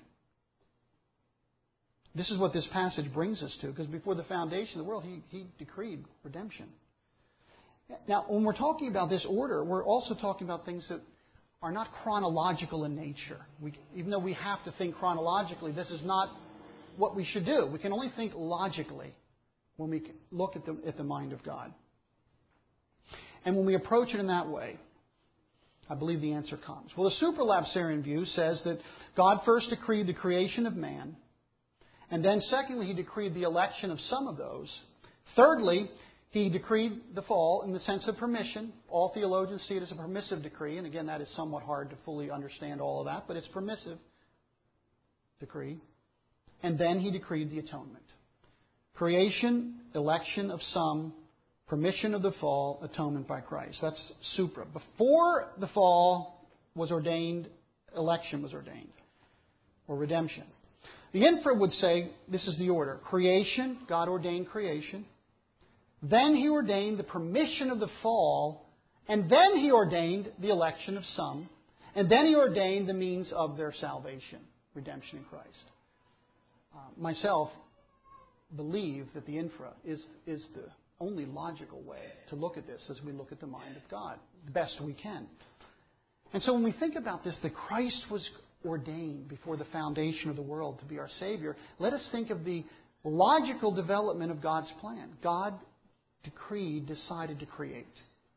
This is what this passage brings us to, because before the foundation of the world, He decreed redemption. Now, when we're talking about this order, we're also talking about things that are not chronological in nature. Even though we have to think chronologically, this is not what we should do. We can only think logically when we look at the mind of God. And when we approach it in that way, I believe the answer comes. Well, the supralapsarian view says that God first decreed the creation of man, and then secondly, He decreed the election of some of those. Thirdly, He decreed the fall in the sense of permission. All theologians see it as a permissive decree, and again, that is somewhat hard to fully understand all of that, but it's permissive decree. And then He decreed the atonement. Creation, election of some, permission of the fall, atonement by Christ. That's supra. Before the fall was ordained, election was ordained, or redemption. The infra would say this is the order. Creation, God ordained creation. Then He ordained the permission of the fall, and then He ordained the election of some, and then He ordained the means of their salvation, redemption in Christ. Myself believe that the infra is the only logical way to look at this as we look at the mind of God, the best we can. And so when we think about this, that Christ was ordained before the foundation of the world to be our Savior, let us think of the logical development of God's plan. God decreed, decided to create.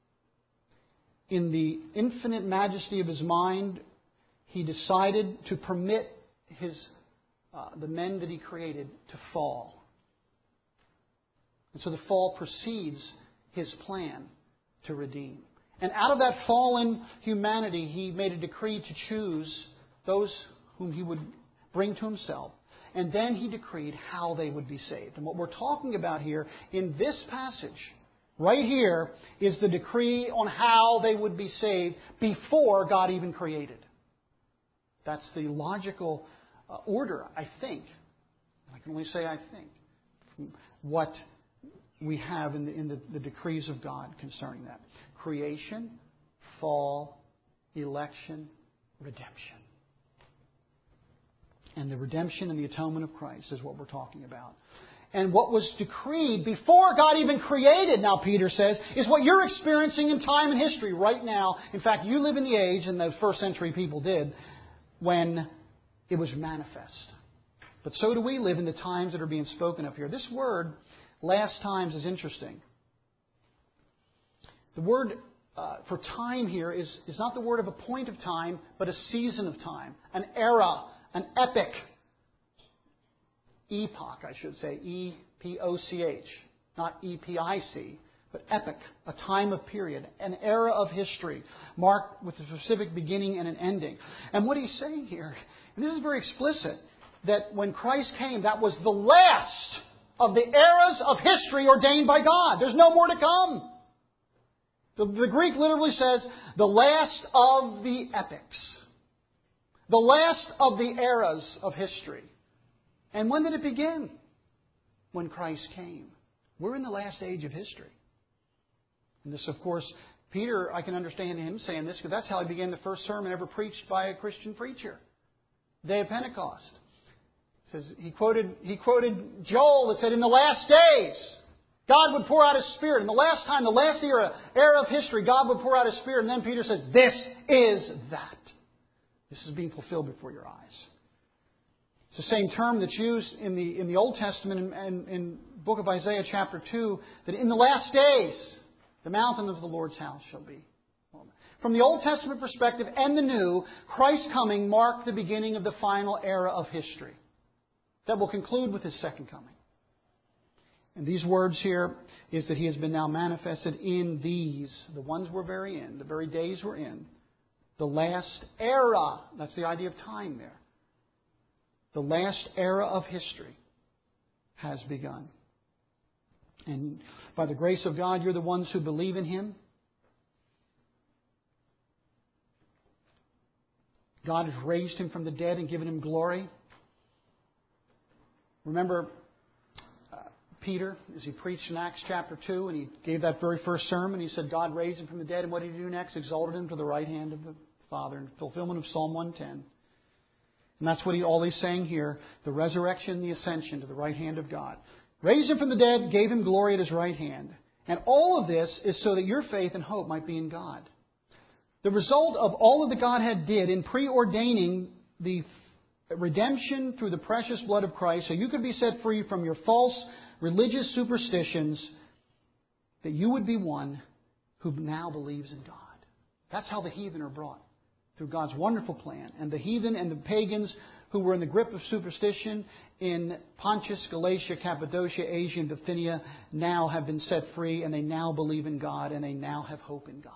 In the infinite majesty of His mind, He decided to permit the men that He created to fall. And so the fall precedes His plan to redeem. And out of that fallen humanity, He made a decree to choose those whom He would bring to Himself. And then He decreed how they would be saved. And what we're talking about here in this passage, right here, is the decree on how they would be saved before God even created. That's the logical order, I think. I can only say I think. From what we have in the decrees of God concerning that. Creation, fall, election, redemption. And the redemption and the atonement of Christ is what we're talking about. And what was decreed before God even created, now Peter says, is what you're experiencing in time and history right now. In fact, you live in the age, and the first century people did, when it was manifest. But so do we live in the times that are being spoken of here. This word, last times, is interesting. The word for time here is not the word of a point of time, but a season of time, an era, an epic. Epoch, I should say, E-P-O-C-H, not E-P-I-C, but epic, a time of period, an era of history, marked with a specific beginning and an ending. And what he's saying here, and this is very explicit, that when Christ came, that was the last of the eras of history ordained by God. There's no more to come. The Greek literally says, the last of the epics. The last of the eras of history. And when did it begin? When Christ came. We're in the last age of history. And this, of course, Peter, I can understand him saying this, because that's how he began the first sermon ever preached by a Christian preacher. Day of Pentecost. It says he quoted Joel that said, in the last days, God would pour out His Spirit. In the last time, the last era of history, God would pour out His Spirit. And then Peter says, this is that. This is being fulfilled before your eyes. It's the same term that's used in the Old Testament and in the book of Isaiah chapter 2, that in the last days, the mountain of the Lord's house shall be. From the Old Testament perspective and the New, Christ's coming marked the beginning of the final era of history that will conclude with His second coming. And these words here is that He has been now manifested in these, the ones we're very in, the very days we're in, the last era. That's the idea of time there. The last era of history has begun. And by the grace of God, you're the ones who believe in Him. God has raised Him from the dead and given Him glory. Remember Peter, as he preached in Acts chapter 2, and he gave that very first sermon, he said God raised Him from the dead, and what did He do next? Exalted Him to the right hand of the Father in fulfillment of Psalm 110. And that's what all he's saying here, the resurrection, the ascension to the right hand of God. Raised Him from the dead, gave Him glory at His right hand. And all of this is so that your faith and hope might be in God. The result of all of the Godhead did in preordaining the redemption through the precious blood of Christ, so you could be set free from your false religious superstitions, that you would be one who now believes in God. That's how the heathen are brought, through God's wonderful plan. And the heathen and the pagans who were in the grip of superstition in Pontus, Galatia, Cappadocia, Asia, and Bithynia now have been set free, and they now believe in God, and they now have hope in God.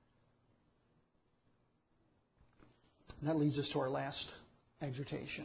And that leads us to our last exhortation.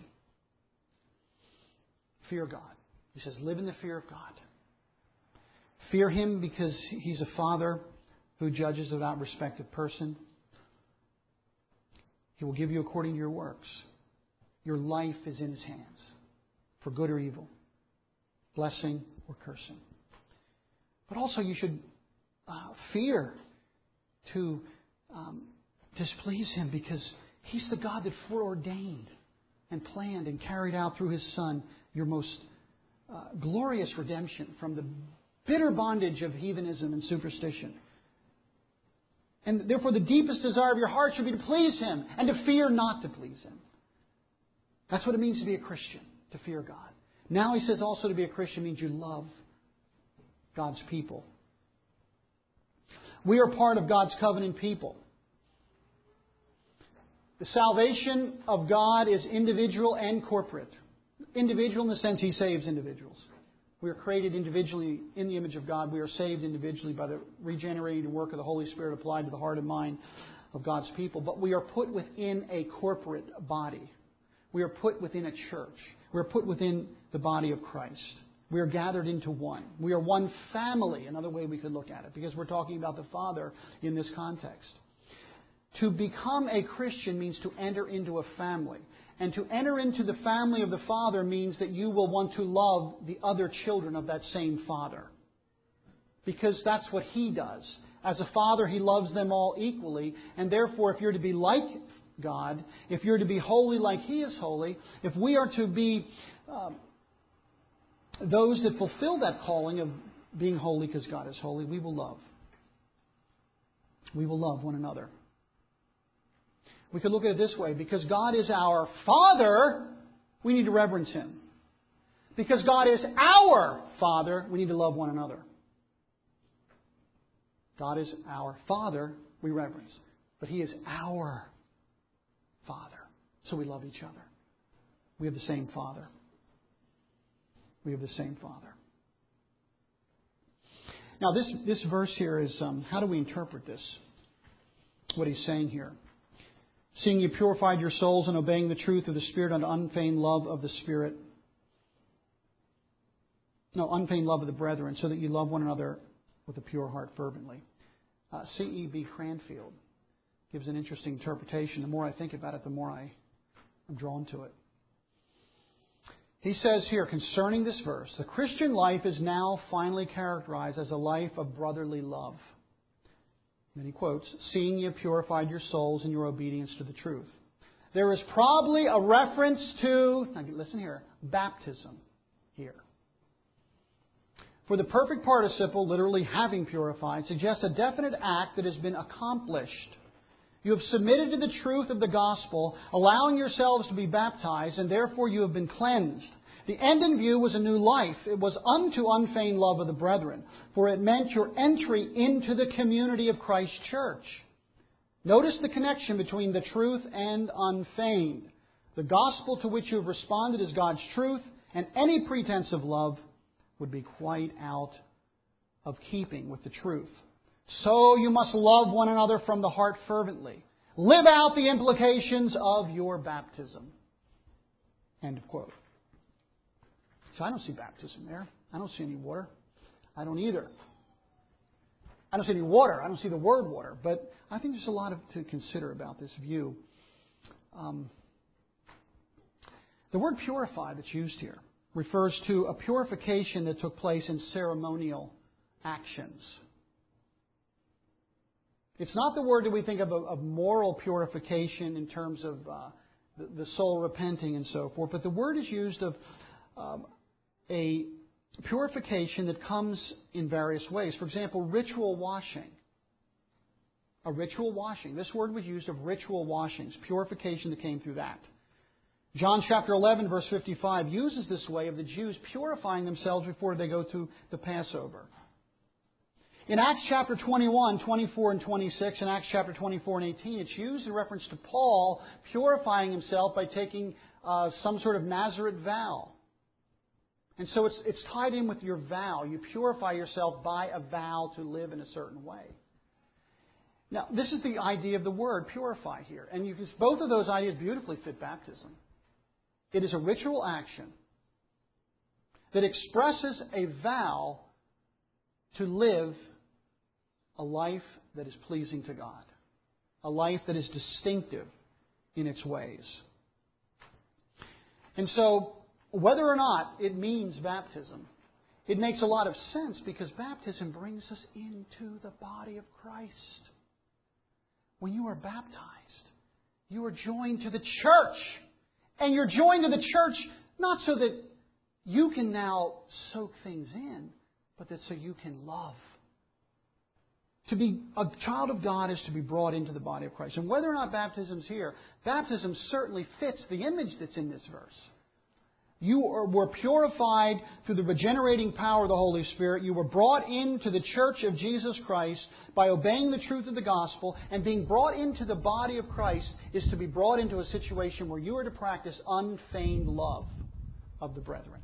Fear God. He says, live in the fear of God. Fear Him because He's a Father who judges without respect of person. He will give you according to your works. Your life is in His hands, for good or evil, blessing or cursing. But also you should fear to displease Him, because He's the God that foreordained and planned and carried out through His Son your most glorious redemption from the bitter bondage of heathenism and superstition. And therefore the deepest desire of your heart should be to please Him and to fear not to please Him. That's what it means to be a Christian, to fear God. Now he says also to be a Christian means you love God's people. We are part of God's covenant people. The salvation of God is individual and corporate. Individual in the sense He saves individuals. We are created individually in the image of God. We are saved individually by the regenerating work of the Holy Spirit applied to the heart and mind of God's people. But we are put within a corporate body. We are put within a church. We are put within the body of Christ. We are gathered into one. We are one family, another way we could look at it, because we're talking about the Father in this context. To become a Christian means to enter into a family. And to enter into the family of the Father means that you will want to love the other children of that same Father. Because that's what He does. As a Father, He loves them all equally. And therefore, if you're to be like God, if you're to be holy like He is holy, if we are to be those that fulfill that calling of being holy because God is holy, we will love. We will love one another. We could look at it this way. Because God is our Father, we need to reverence Him. Because God is our Father, we need to love one another. God is our Father, we reverence. But He is our Father. So we love each other. We have the same Father. We have the same Father. Now this verse here is, how do we interpret this? What he's saying here. Seeing you purified your souls and obeying the truth of the Spirit unto unfeigned love of the Spirit. No, unfeigned love of the brethren, so that you love one another with a pure heart fervently. C.E.B. Cranfield gives an interesting interpretation. The more I think about it, the more I'm drawn to it. He says here, concerning this verse, the Christian life is now finally characterized as a life of brotherly love. Then he quotes, seeing you have purified your souls in your obedience to the truth. There is probably a reference to, now listen here, baptism here. For the perfect participle, literally having purified, suggests a definite act that has been accomplished. You have submitted to the truth of the gospel, allowing yourselves to be baptized, and therefore you have been cleansed. The end in view was a new life. It was unto unfeigned love of the brethren, for it meant your entry into the community of Christ's church. Notice the connection between the truth and unfeigned. The gospel to which you have responded is God's truth, and any pretense of love would be quite out of keeping with the truth. So you must love one another from the heart fervently. Live out the implications of your baptism. End of quote. So I don't see baptism there. I don't see any water. I don't either. I don't see any water. I don't see the word water. But I think there's a lot to consider about this view. The word purify that's used here refers to a purification that took place in ceremonial actions. It's not the word that we think of moral purification in terms of the soul repenting and so forth, but the word is used of a purification that comes in various ways. For example, ritual washing. A ritual washing. This word was used of ritual washings, purification that came through that. John chapter 11, verse 55 uses this way of the Jews purifying themselves before they go to the Passover. In Acts chapter 21, 24 and 26, and Acts chapter 24 and 18, it's used in reference to Paul purifying himself by taking some sort of Nazarite vow. And so it's tied in with your vow. You purify yourself by a vow to live in a certain way. Now, this is the idea of the word purify here. And both of those ideas beautifully fit baptism. It is a ritual action that expresses a vow to live a life that is pleasing to God. A life that is distinctive in its ways. And so, whether or not it means baptism, it makes a lot of sense because baptism brings us into the body of Christ. When you are baptized, you are joined to the church. And you're joined to the church not so that you can now soak things in, but that so you can love. To be a child of God is to be brought into the body of Christ. And whether or not baptism's here, baptism certainly fits the image that's in this verse. You were purified through the regenerating power of the Holy Spirit. You were brought into the church of Jesus Christ by obeying the truth of the gospel. And being brought into the body of Christ is to be brought into a situation where you are to practice unfeigned love of the brethren.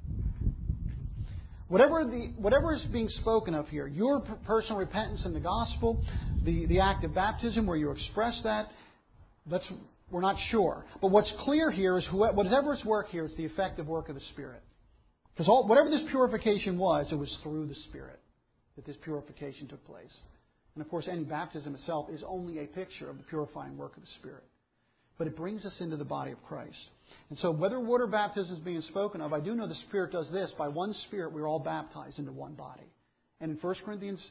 Whatever is being spoken of here, your personal repentance in the gospel, the act of baptism where you express that, we're not sure. But what's clear here is whatever's work here is the effective work of the Spirit. Because whatever this purification was, it was through the Spirit that this purification took place. And of course, any baptism itself is only a picture of the purifying work of the Spirit. But it brings us into the body of Christ. And so whether water baptism is being spoken of, I do know the Spirit does this. By one Spirit, we're all baptized into one body. And in 1 Corinthians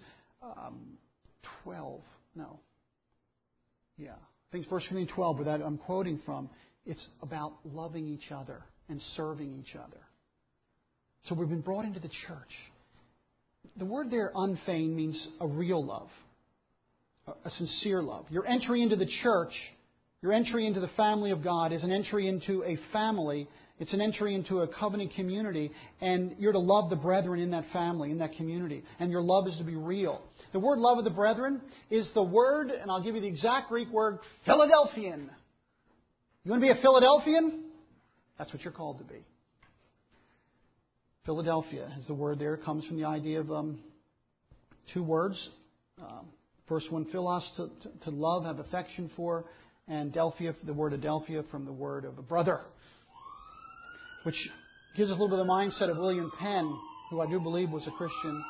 12, no. Yeah. I think it's 1 Corinthians 12, where that I'm quoting from. It's about loving each other and serving each other. So we've been brought into the church. The word there, unfeigned, means a real love. A sincere love. Your entry into the church, your entry into the family of God is an entry into a family. It's an entry into a covenant community. And you're to love the brethren in that family, in that community. And your love is to be real. The word love of the brethren is the word, and I'll give you the exact Greek word, Philadelphian. You want to be a Philadelphian? That's what you're called to be. Philadelphia is the word there. It comes from the idea of two words. First one, philos, to love, have affection for, and Delphia, the word Adelphia, from the word of a brother, which gives us a little bit of the mindset of William Penn, who I do believe was a Christian.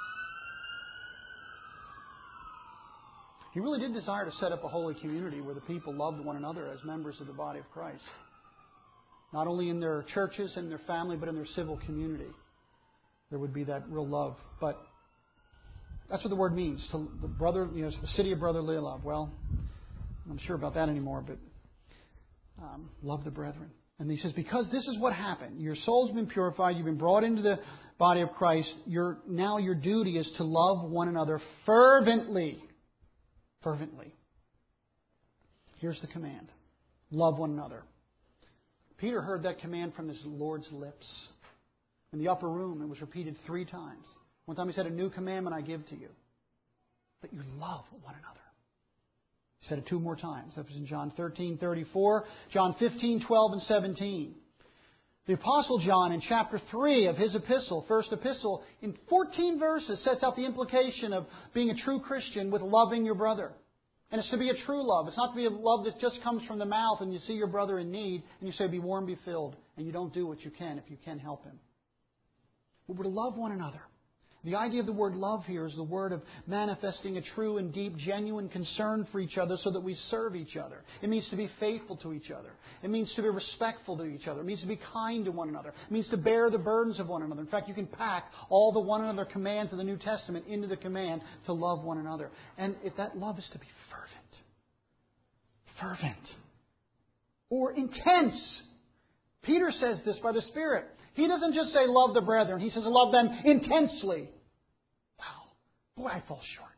He really did desire to set up a holy community where the people loved one another as members of the body of Christ. Not only in their churches and their family, but in their civil community. There would be that real love. But that's what the word means. To the brother, the city of brotherly love. Well, I'm not sure about that anymore, but love the brethren. And he says, because this is what happened. Your soul's been purified. You've been brought into the body of Christ. Now your duty is to love one another fervently. Fervently. Here's the command. Love one another. Peter heard that command from his Lord's lips. In the upper room, it was repeated 3 times. One time he said, a new commandment I give to you. That you love one another. He said it 2 more times. That was in John 13:34, John 15:12, and 17. The Apostle John, in chapter 3 of his epistle, first epistle, in 14 verses, sets out the implication of being a true Christian with loving your brother. And it's to be a true love. It's not to be a love that just comes from the mouth and you see your brother in need and you say, be warm, be filled, and you don't do what you can if you can help him. But we're to love one another. The idea of the word love here is the word of manifesting a true and deep, genuine concern for each other so that we serve each other. It means to be faithful to each other. It means to be respectful to each other. It means to be kind to one another. It means to bear the burdens of one another. In fact, you can pack all the one another commands of the New Testament into the command to love one another. And if that love is to be fervent, or intense. Peter says this by the Spirit. He doesn't just say love the brethren. He says love them intensely. Wow. Boy, I fall short.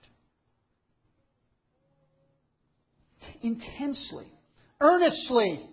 Intensely. Earnestly.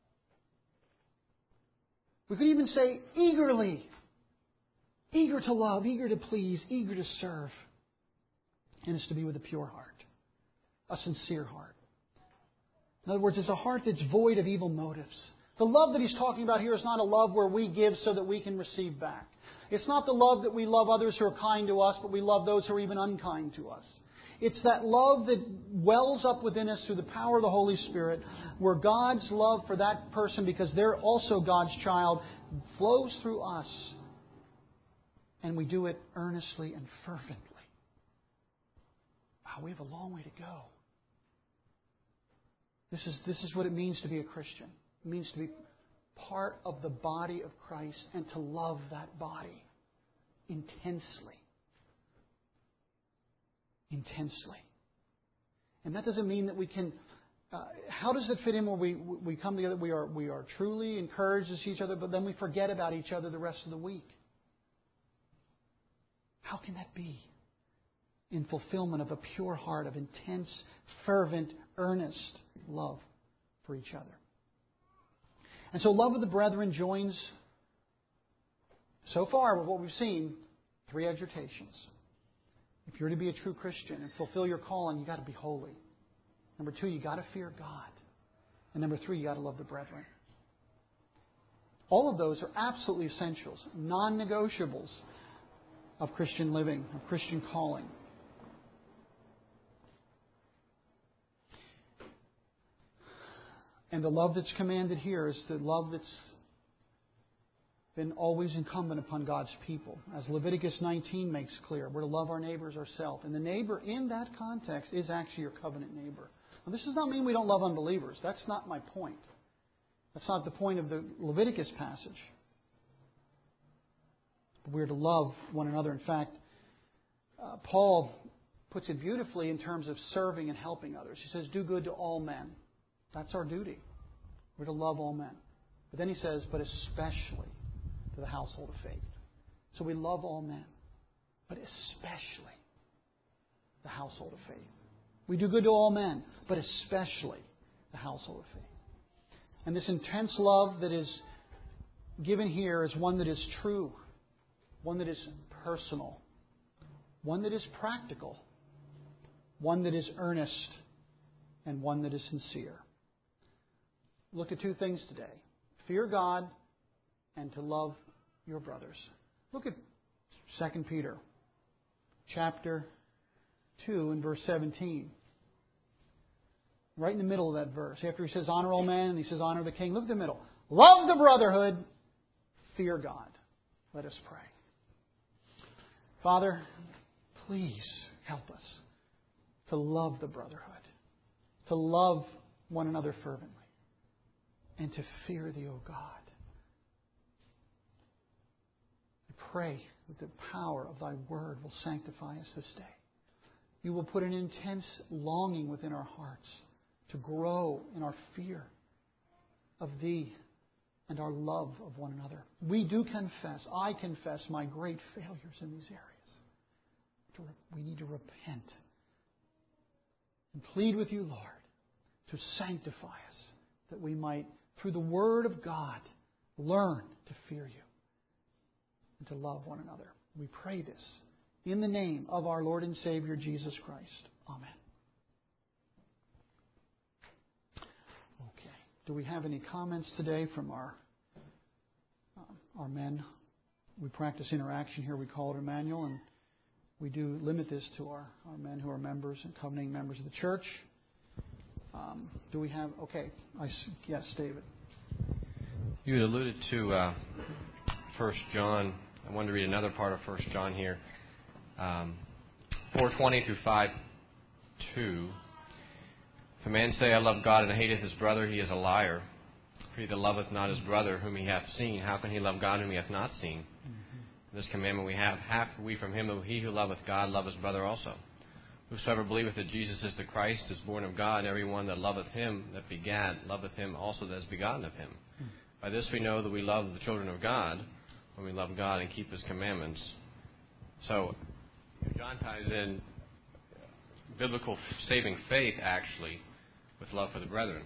We could even say eagerly. Eager to love, eager to please, eager to serve. And it's to be with a pure heart, a sincere heart. In other words, it's a heart that's void of evil motives. The love that he's talking about here is not a love where we give so that we can receive back. It's not the love that we love others who are kind to us, but we love those who are even unkind to us. It's that love that wells up within us through the power of the Holy Spirit, where God's love for that person, because they're also God's child, flows through us. And we do it earnestly and fervently. Wow, we have a long way to go. This is what it means to be a Christian. It means to be part of the body of Christ and to love that body intensely. Intensely. And that doesn't mean that we can... how does it fit in where we come together? We are truly encouraged to see each other, but then we forget about each other the rest of the week. How can that be? In fulfillment of a pure heart of intense, fervent, earnest love for each other. And so love of the brethren joins, so far with what we've seen, 3 exhortations. If you're to be a true Christian and fulfill your calling, you've got to be holy. Number 2, you've got to fear God. And number 3, you've got to love the brethren. All of those are absolutely essentials, non-negotiables of Christian living, of Christian calling. And the love that's commanded here is the love that's been always incumbent upon God's people. As Leviticus 19 makes clear, we're to love our neighbors ourselves. And the neighbor in that context is actually your covenant neighbor. Now, this does not mean we don't love unbelievers. That's not my point. That's not the point of the Leviticus passage. But we're to love one another. In fact, Paul puts it beautifully in terms of serving and helping others. He says, do good to all men. That's our duty. We're to love all men. But then he says, but especially to the household of faith. So we love all men, but especially the household of faith. We do good to all men, but especially the household of faith. And this intense love that is given here is one that is true, one that is personal, one that is practical, one that is earnest, and one that is sincere. Look at 2 things today. Fear God and to love your brothers. Look at 2 Peter chapter 2 and verse 17. Right in the middle of that verse. After he says honor all men and he says honor the king. Look at the middle. Love the brotherhood. Fear God. Let us pray. Father, please help us to love the brotherhood. To love one another fervently. And to fear Thee, O God. I pray that the power of Thy Word will sanctify us this day. You will put an intense longing within our hearts to grow in our fear of Thee and our love of one another. We do confess, I confess my great failures in these areas. We need to repent and plead with You, Lord, to sanctify us, that we might, through the Word of God, learn to fear You and to love one another. We pray this in the name of our Lord and Savior, Jesus Christ. Amen. Okay. Do we have any comments today from our men? We practice interaction here. We call it Emmanuel, and we do limit this to our men who are members and covenanting members of the church. Do we have... Okay. Yes, David. You had alluded to 1 John. I wanted to read another part of 1 John here. 4:20 through 5:2. If a man say, I love God, and hateth his brother, he is a liar. For he that loveth not his brother whom he hath seen, how can he love God whom he hath not seen? Mm-hmm. This commandment we have we from him, that he who loveth God love his brother also. Whosoever believeth that Jesus is the Christ is born of God, and every one that loveth him that begat loveth him also that is begotten of him. Mm-hmm. By this we know that we love the children of God, when we love God and keep His commandments. So John ties in biblical saving faith, actually, with love for the brethren.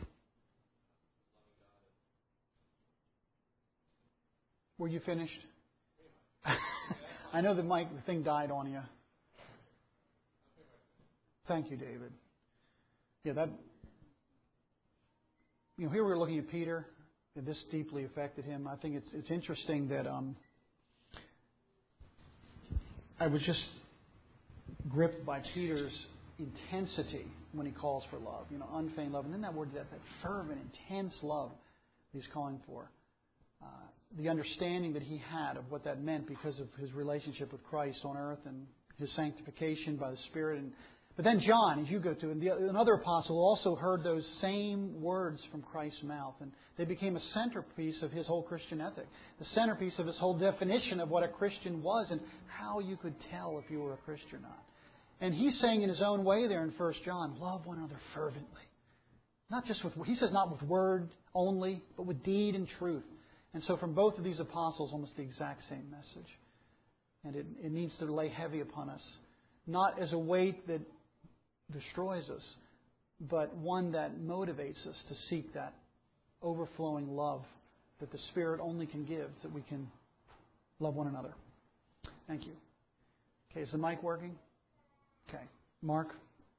Were you finished? I know the thing died on you. Thank you, David. Yeah, here we were looking at Peter, and this deeply affected him. I think it's interesting that I was just gripped by Peter's intensity when he calls for love. Unfeigned love. And then that word, that fervent, intense love he's calling for. The understanding that he had of what that meant because of his relationship with Christ on earth and his sanctification by the Spirit. But then John, as you go to, and another apostle also heard those same words from Christ's mouth. And they became a centerpiece of his whole Christian ethic. The centerpiece of his whole definition of what a Christian was and how you could tell if you were a Christian or not. And he's saying in his own way there in 1 John, love one another fervently. Not just he says not with word only, but with deed and truth. And so from both of these apostles, almost the exact same message. And it needs to lay heavy upon us. Not as a weight that destroys us, but one that motivates us to seek that overflowing love that the Spirit only can give, so that we can love one another. Thank you. Okay, is the mic working? Okay. Mark?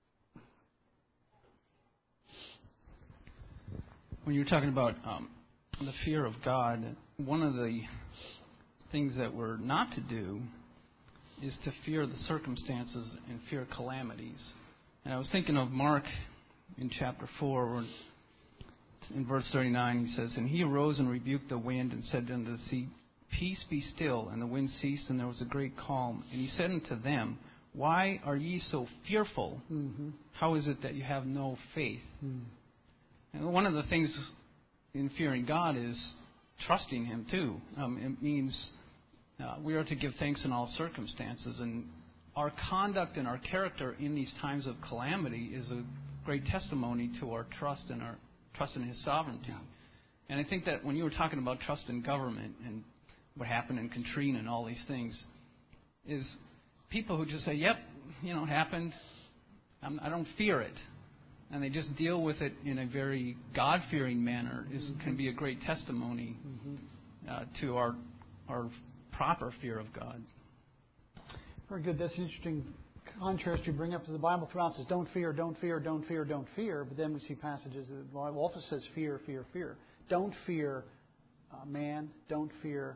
When you're talking about the fear of God, one of the things that we're not to do is to fear the circumstances and fear calamities. And I was thinking of Mark in chapter 4, where in verse 39 he says, "And he arose and rebuked the wind and said unto the sea, Peace, be still. And the wind ceased, and there was a great calm. And he said unto them, Why are ye so fearful? Mm-hmm. How is it that you have no faith?" Mm. And one of the things in fearing God is trusting Him too. It means we are to give thanks in all circumstances, and our conduct and our character in these times of calamity is a great testimony to our trust in His sovereignty. Yeah. And I think that when you were talking about trust in government and what happened in Katrina and all these things, is people who just say, "Yep, it happened. I don't fear it," and they just deal with it in a very God-fearing manner, can be a great testimony to our proper fear of God. Very good. That's an interesting contrast you bring up to the Bible throughout. It says, don't fear, don't fear, don't fear, don't fear. But then we see passages that the Bible often says fear, fear, fear. Don't fear man. Don't fear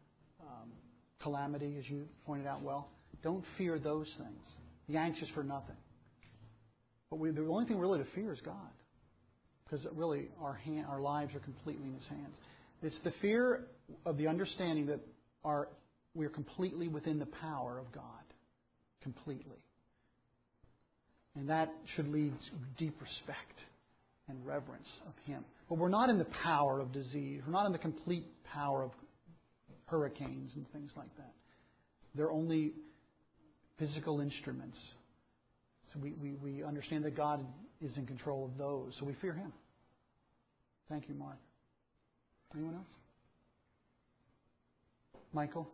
calamity, as you pointed out well. Don't fear those things. Be anxious for nothing. But the only thing really to fear is God. Because really our lives are completely in His hands. It's the fear of the understanding that we are completely within the power of God. Completely. And that should lead to deep respect and reverence of Him. But we're not in the power of disease. We're not in the complete power of hurricanes and things like that. They're only physical instruments. So we understand that God is in control of those. So we fear Him. Thank you, Mark. Anyone else? Michael?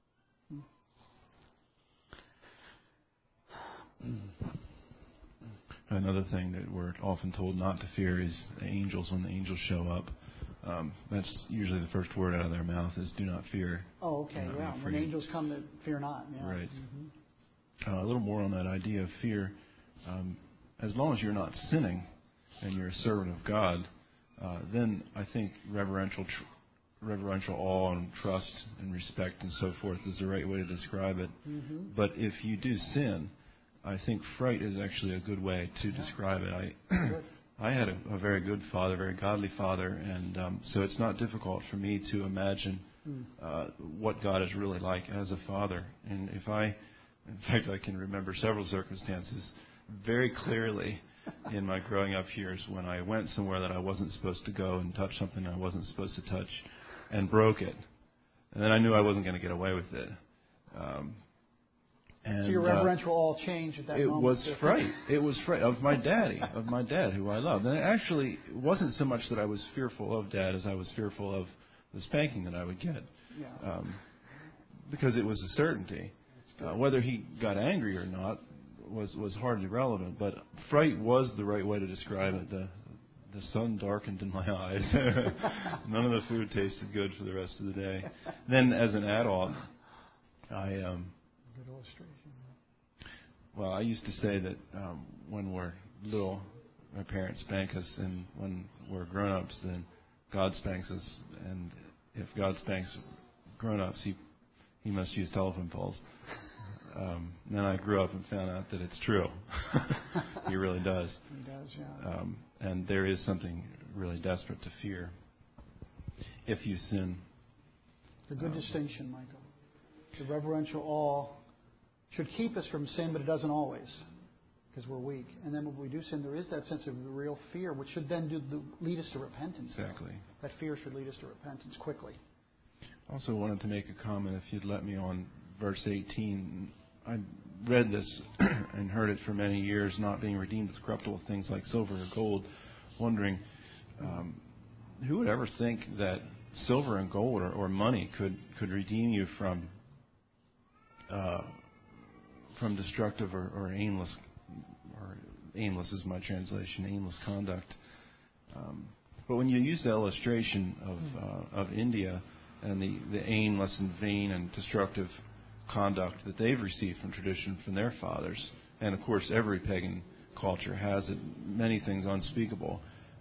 Another thing that we're often told not to fear is the angels. When the angels show up, that's usually the first word out of their mouth is "do not fear." Oh, okay, yeah. When angels come, that fear not. Yeah. Right. A little more on that idea of fear. As long as you're not sinning and you're a servant of God, then I think reverential awe and trust and respect and so forth is the right way to describe it. But if you do sin, I think fright is actually a good way to describe it. I had a very good father, very godly father, and so it's not difficult for me to imagine what God is really like as a father. And in fact, I can remember several circumstances very clearly in my growing up years when I went somewhere that I wasn't supposed to go and touched something I wasn't supposed to touch and broke it. And then I knew I wasn't going to get away with it. So your reverential awe changed at that moment? It was fright. It was fright of my dad, who I loved. And it actually wasn't so much that I was fearful of Dad as I was fearful of the spanking that I would get. Yeah. Because it was a certainty. Whether he got angry or not was hardly relevant. But fright was the right way to describe it. The sun darkened in my eyes. None of the food tasted good for the rest of the day. Then as an adult, Good illustration. Well, I used to say that when we're little, our parents spank us, and when we're grown-ups, then God spanks us. And if God spanks grown-ups, he must use telephone poles. Then I grew up and found out that it's true. He really does. He does, yeah. And there is something really desperate to fear if you sin. It's a good distinction, Michael. The reverential awe should keep us from sin, but it doesn't always, because we're weak. And then when we do sin, there is that sense of real fear, which should then lead us to repentance. Exactly. That fear should lead us to repentance quickly. I also wanted to make a comment, if you'd let me, on verse 18. I read this and heard it for many years, not being redeemed with corruptible things like silver or gold, wondering who would ever think that silver and gold or money could redeem you from destructive or aimless is my translation, aimless conduct. But when you use the illustration of India and the aimless and vain and destructive conduct that they've received from tradition from their fathers, and of course every pagan culture has it, many things unspeakable.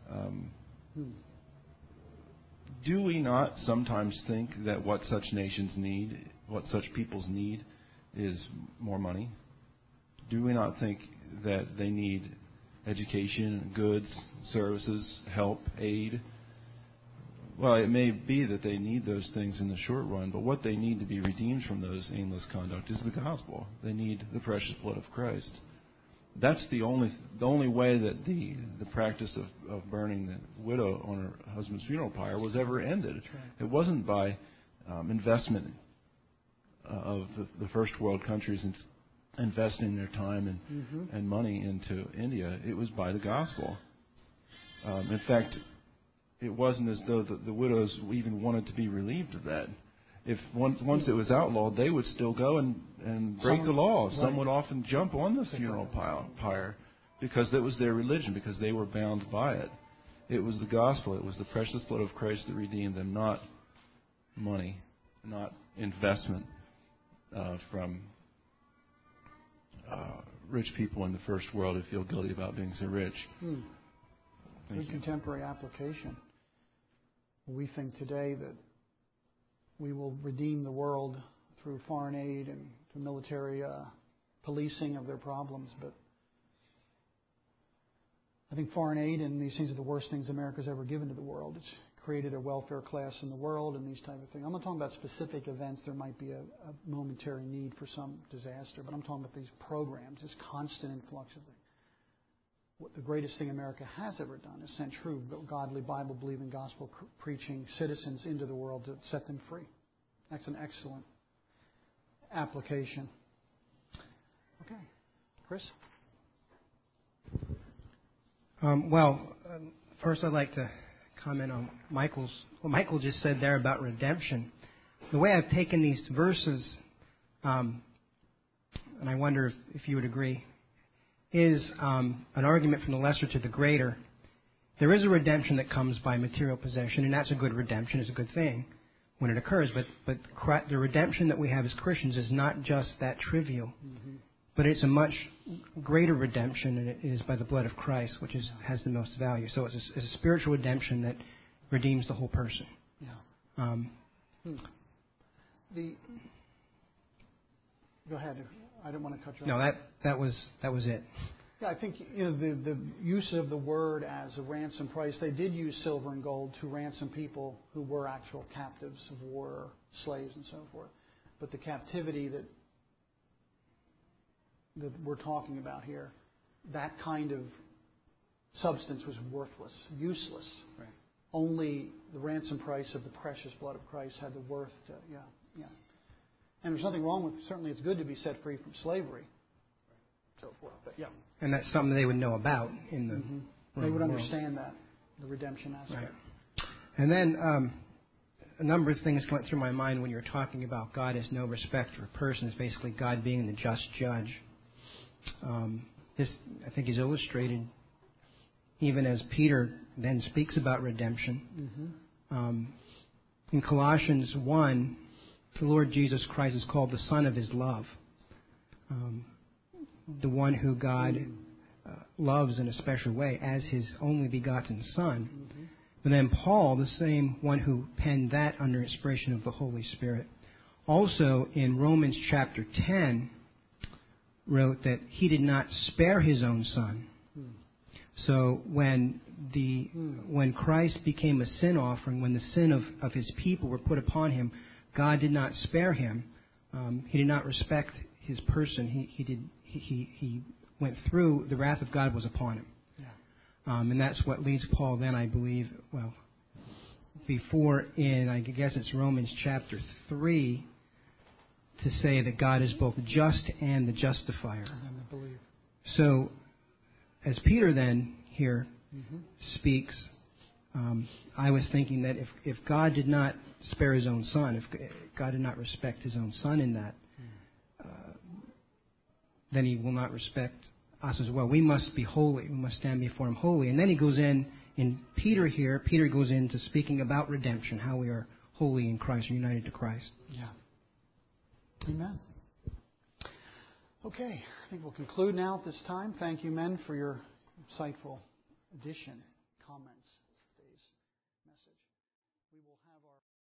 Do we not sometimes think that what such nations need, what such peoples need, is more money? Do we not think that they need education, goods, services, help, aid? Well, it may be that they need those things in the short run, but what they need to be redeemed from those aimless conduct is the gospel. They need the precious blood of Christ. That's the only way that the practice of burning the widow on her husband's funeral pyre was ever ended. Right. It wasn't by investment of the first world countries investing their time and money into India. It was by the gospel. In fact, it wasn't as though the widows even wanted to be relieved of that. If once it was outlawed, they would still go and break the law. Right. Some would often jump on the funeral pyre because that was their religion, because they were bound by it. It was the gospel. It was the precious blood of Christ that redeemed them, not money, not investment from rich people in the first world who feel guilty about being so rich. Good contemporary application. We think today that we will redeem the world through foreign aid and through military policing of their problems, but I think foreign aid and these things are the worst things America's ever given to the world. It's created a welfare class in the world and these type of things. I'm not talking about specific events. There might be a momentary need for some disaster, but I'm talking about these programs, this constant influx of things. What the greatest thing America has ever done is sent true, godly, Bible-believing, gospel-preaching citizens into the world to set them free. That's an excellent application. Okay. Chris? First I'd like to comment on what Michael just said there about redemption. The way I've taken these verses, and I wonder if you would agree, is an argument from the lesser to the greater. There is a redemption that comes by material possession, and that's a good redemption, it's a good thing when it occurs. But the redemption that we have as Christians is not just that trivial, but it's a much greater redemption, and it is by the blood of Christ, which has the most value. So it's a spiritual redemption that redeems the whole person. Yeah. Go ahead. I didn't want to cut you off. No, that was it. Yeah, I think the use of the word as a ransom price. They did use silver and gold to ransom people who were actual captives of war, slaves, and so forth. But the captivity that we're talking about here, that kind of substance was worthless, useless. Right. Only the ransom price of the precious blood of Christ had the worth to, yeah. And there's nothing wrong with, certainly it's good to be set free from slavery, so forth. But yeah. And that's something they would know about in the They would world. understand that, the redemption aspect. Right. And then a number of things went through my mind when you were talking about God has no respect for persons, basically God being the just judge. This, I think, is illustrated even as Peter then speaks about redemption. In Colossians 1, the Lord Jesus Christ is called the Son of His love. the one who God loves in a special way as His only begotten Son. But then Paul, the same one who penned that under inspiration of the Holy Spirit, also in Romans chapter 10 wrote that He did not spare His own Son. So when Christ became a sin offering, when the sin of His people were put upon Him, God did not spare Him. He did not respect His person. He went through, the wrath of God was upon Him. And that's what leads Paul then, I believe, before in, I guess it's Romans chapter 3, to say that God is both just and the justifier. So, as Peter then here speaks, I was thinking that if God did not spare His own Son, if God did not respect His own Son in that, then He will not respect us as well. We must be holy. We must stand before Him holy. And then he goes in Peter here, Peter goes into speaking about redemption, how we are holy in Christ, or united to Christ. Yeah. Amen. Okay, I think we'll conclude now at this time. Thank you, men, for your insightful addition, comments.